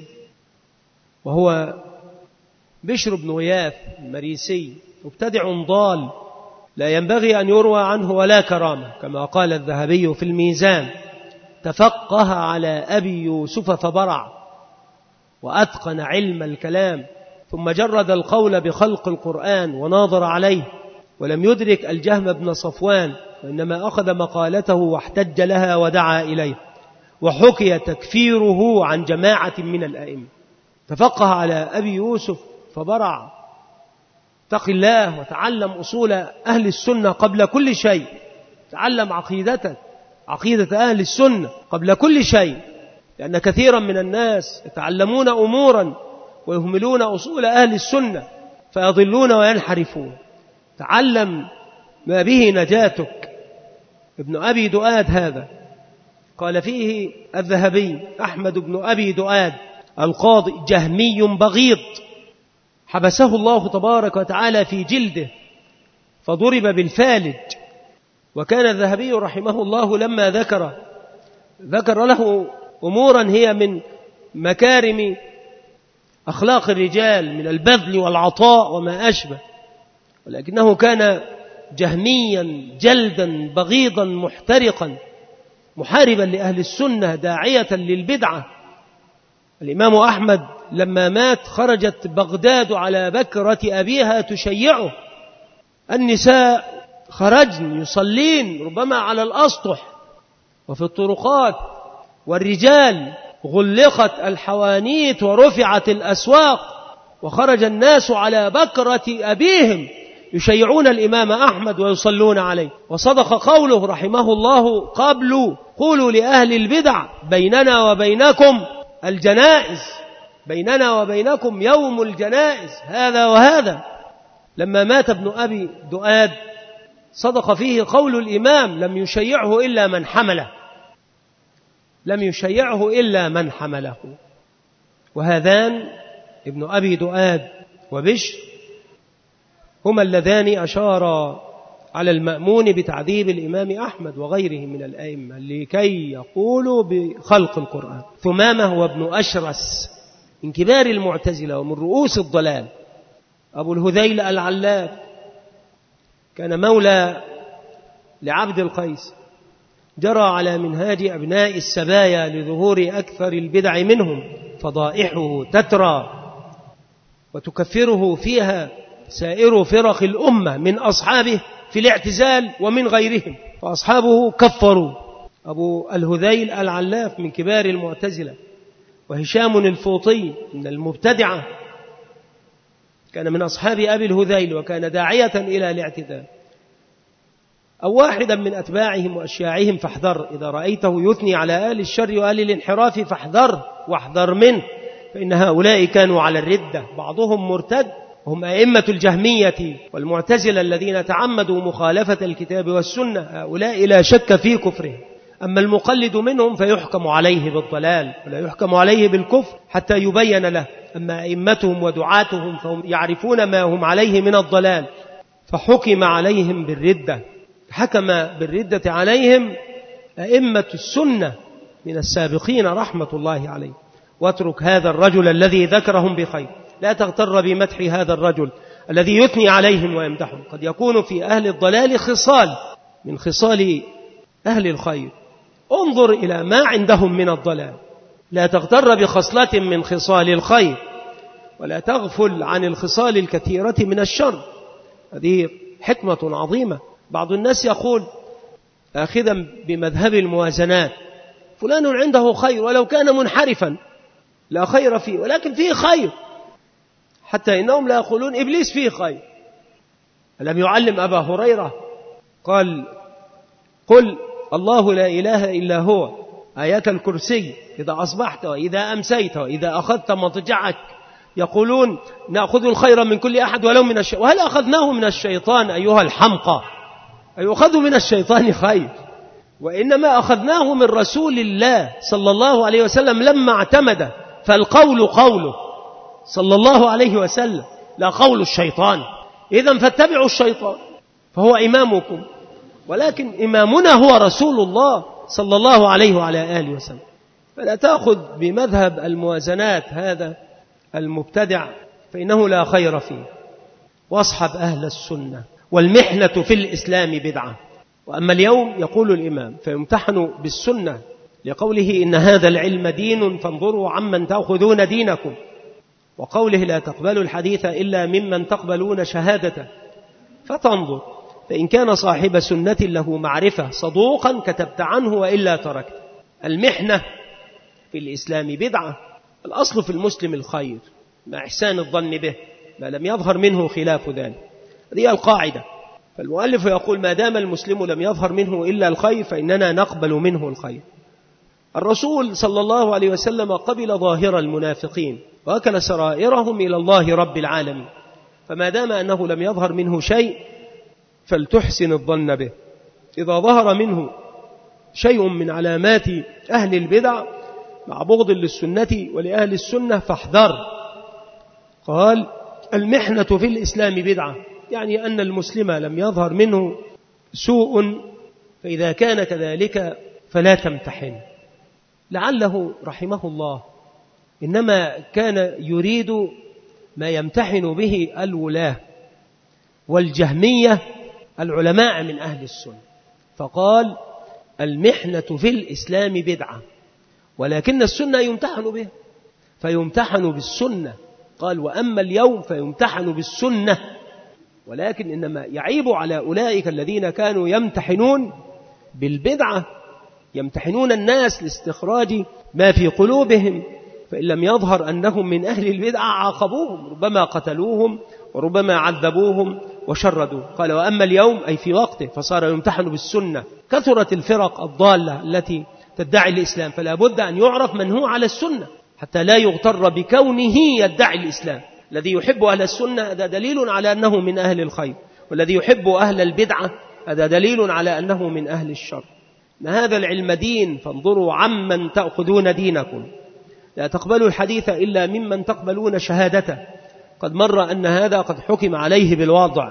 وهو بشر بن غياث المريسي مبتدع ضال لا ينبغي أن يروى عنه ولا كرامة، كما قال الذهبي في الميزان: تفقه على أبي يوسف فبرع وأتقن علم الكلام، ثم جرد القول بخلق القرآن وناظر عليه، ولم يدرك الجهم بن صفوان، وإنما أخذ مقالته واحتج لها ودعا إليه، وحكي تكفيره عن جماعة من الأئمة. تفقه على أبي يوسف فبرع. اتق الله وتعلم أصول أهل السنة قبل كل شيء. تعلم عقيدتك، عقيدة أهل السنة قبل كل شيء، لأن كثيرا من الناس يتعلمون أمورا ويهملون أصول أهل السنة فيضلون وينحرفون. تعلم ما به نجاتك. ابن أبي دؤاد هذا قال فيه الذهبي: أحمد بن أبي دؤاد القاضي جهمي بغيض، حبسه الله تبارك وتعالى في جلده فضرب بالفالج. وكان الذهبي رحمه الله لما ذكر ذكر له أمورا هي من مكارم أخلاق الرجال من البذل والعطاء وما أشبه، ولكنه كان جهميا جلدا بغيضا محترقا محاربا لأهل السنة داعية للبدعة. الإمام أحمد لما مات خرجت بغداد على بكرة أبيها تشيعه. النساء خرجن يصلين ربما على الأسطح وفي الطرقات، والرجال غلقت الحوانيت ورفعت الأسواق، وخرج الناس على بكرة أبيهم يشيعون الإمام أحمد ويصلون عليه. وصدق قوله رحمه الله قبل: قولوا لأهل البدع بيننا وبينكم الجنائز، بيننا وبينكم يوم الجنائز هذا وهذا. لما مات ابن أبي دؤاد صدق فيه قول الإمام: لم يشيعه إلا من حمله، لم يشيعه إلا من حمله. وهذان ابن أبي دؤاد وبشر هما اللذان أشارا على المأمون بتعذيب الإمام أحمد وغيره من الأئمة لكي يقولوا بخلق القرآن. ثمامة هو ابن أشرس من كبار المعتزلة ومن رؤوس الضلال. أبو الهذيل العلاف كان مولى لعبد القيس، جرى على منهاج أبناء السبايا لظهور أكثر البدع منهم، فضائحه تترى وتكفره فيها سائر فرق الأمة من أصحابه في الاعتزال ومن غيرهم، فأصحابه كفروا. أبو الهذيل العلاف من كبار المعتزلة، وهشام الفوطي من المبتدعة كان من أصحاب أبي الهذيل وكان داعية إلى الاعتدال، أو واحدا من أتباعهم وأشياعهم فاحذر، إذا رأيته يثني على آل الشر وآل الانحراف فاحذر واحذر منه، فإن هؤلاء كانوا على الردة، بعضهم مرتد، وهم أئمة الجهمية والمعتزلة الذين تعمدوا مخالفة الكتاب والسنة، هؤلاء لا شك في كفرهم. أما المقلد منهم فيحكم عليه بالضلال ولا يحكم عليه بالكفر حتى يبين له. أما أئمتهم ودعاتهم فهم يعرفون ما هم عليه من الضلال، فحكم عليهم بالردة. حكم بالردة عليهم أئمة السنة من السابقين رحمة الله عليه. واترك هذا الرجل الذي ذكرهم بخير، لا تغتر بمدح هذا الرجل الذي يثني عليهم ويمدحهم، قد يكون في أهل الضلال خصال من خصال أهل الخير. انظر إلى ما عندهم من الضلال، لا تغتر بخصلة من خصال الخير، ولا تغفل عن الخصال الكثيرة من الشر. هذه حكمة عظيمة. بعض الناس يقول آخذا بمذهب الموازنات فلان عنده خير ولو كان منحرفا لا خير فيه، ولكن فيه خير، حتى إنهم لا يقولون إبليس فيه خير. ألم يعلم أبا هريرة قال قل الله لا إله إلا هو آية الكرسي إذا أصبحت وإذا أمسيت وإذا أخذت مضجعك، يقولون نأخذ الخير من كل أحد ولو من الشيطان، وهل أخذناه من الشيطان أيها الحمقى؟ أيؤخذ من الشيطان خير؟ وإنما أخذناه من رسول الله صلى الله عليه وسلم لما اعتمد، فالقول قوله صلى الله عليه وسلم لا قول الشيطان. إذن فاتبعوا الشيطان فهو إمامكم، ولكن إمامنا هو رسول الله صلى الله عليه وعلى آله وسلم. فلا تأخذ بمذهب الموازنات هذا المبتدع، فإنه لا خير فيه. واصحب أهل السنة. والمحنة في الإسلام بدعة. وأما اليوم يقول الإمام فيمتحن بالسنة لقوله إن هذا العلم دين فانظروا عمن تأخذون دينكم، وقوله لا تقبلوا الحديث إلا ممن تقبلون شهادته، فتنظر فإن كان صاحب سنة له معرفة صدوقا كتبت عنه وإلا تركت. المحنة في الإسلام بدعة. الأصل في المسلم الخير مع إحسان الظن به ما لم يظهر منه خلاف ذلك، هذه القاعدة. فالمؤلف يقول ما دام المسلم لم يظهر منه إلا الخير فإننا نقبل منه الخير. الرسول صلى الله عليه وسلم قبل ظاهر المنافقين وأكل سرائرهم إلى الله رب العالمين، فما دام أنه لم يظهر منه شيء فلتحسن الظن به. إذا ظهر منه شيء من علامات أهل البدع مع بغض للسنة ولأهل السنة فاحذر. قال المحنة في الإسلام بدعة، يعني أن المسلم لم يظهر منه سوء، فإذا كان كذلك فلا تمتحن. لعله رحمه الله إنما كان يريد ما يمتحن به الولاة والجهمية العلماء من أهل السنة، فقال المحنة في الإسلام بدعة، ولكن السنة يمتحن بها فيمتحن بالسنة. قال وأما اليوم فيمتحن بالسنة، ولكن إنما يعيب على أولئك الذين كانوا يمتحنون بالبدعة، يمتحنون الناس لاستخراج ما في قلوبهم، فإن لم يظهر أنهم من أهل البدعة عاقبوهم، ربما قتلوهم وربما عذبوهم وشردوا. قال وأما اليوم أي في وقته فصار يمتحن بالسنة. كثرت الفرق الضالة التي تدعي الإسلام، فلا بد أن يعرف من هو على السنة حتى لا يغتر بكونه يدعي الإسلام. الذي يحب أهل السنة هذا دليل على أنه من أهل الخير، والذي يحب أهل البدعة هذا دليل على أنه من أهل الشر. إن هذا العلم دين فانظروا عمن تأخذون دينكم، لا تقبلوا الحديث إلا ممن تقبلون شهادته. قد مر أن هذا قد حكم عليه بالوضع،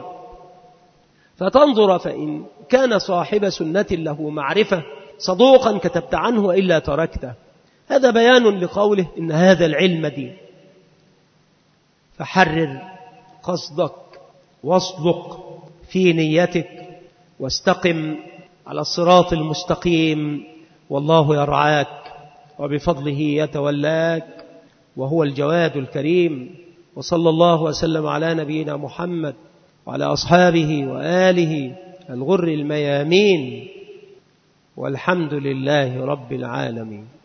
فتنظر فإن كان صاحب سنة له معرفة صدوقا كتبت عنه وإلا تركته. هذا بيان لقوله إن هذا العلم دين. فحرر قصدك واصدق في نيتك واستقم على الصراط المستقيم، والله يرعاك وبفضله يتولاك، وهو الجواد الكريم. وصلى الله وسلم على نبينا محمد وعلى أصحابه وآله الغر الميامين، والحمد لله رب العالمين.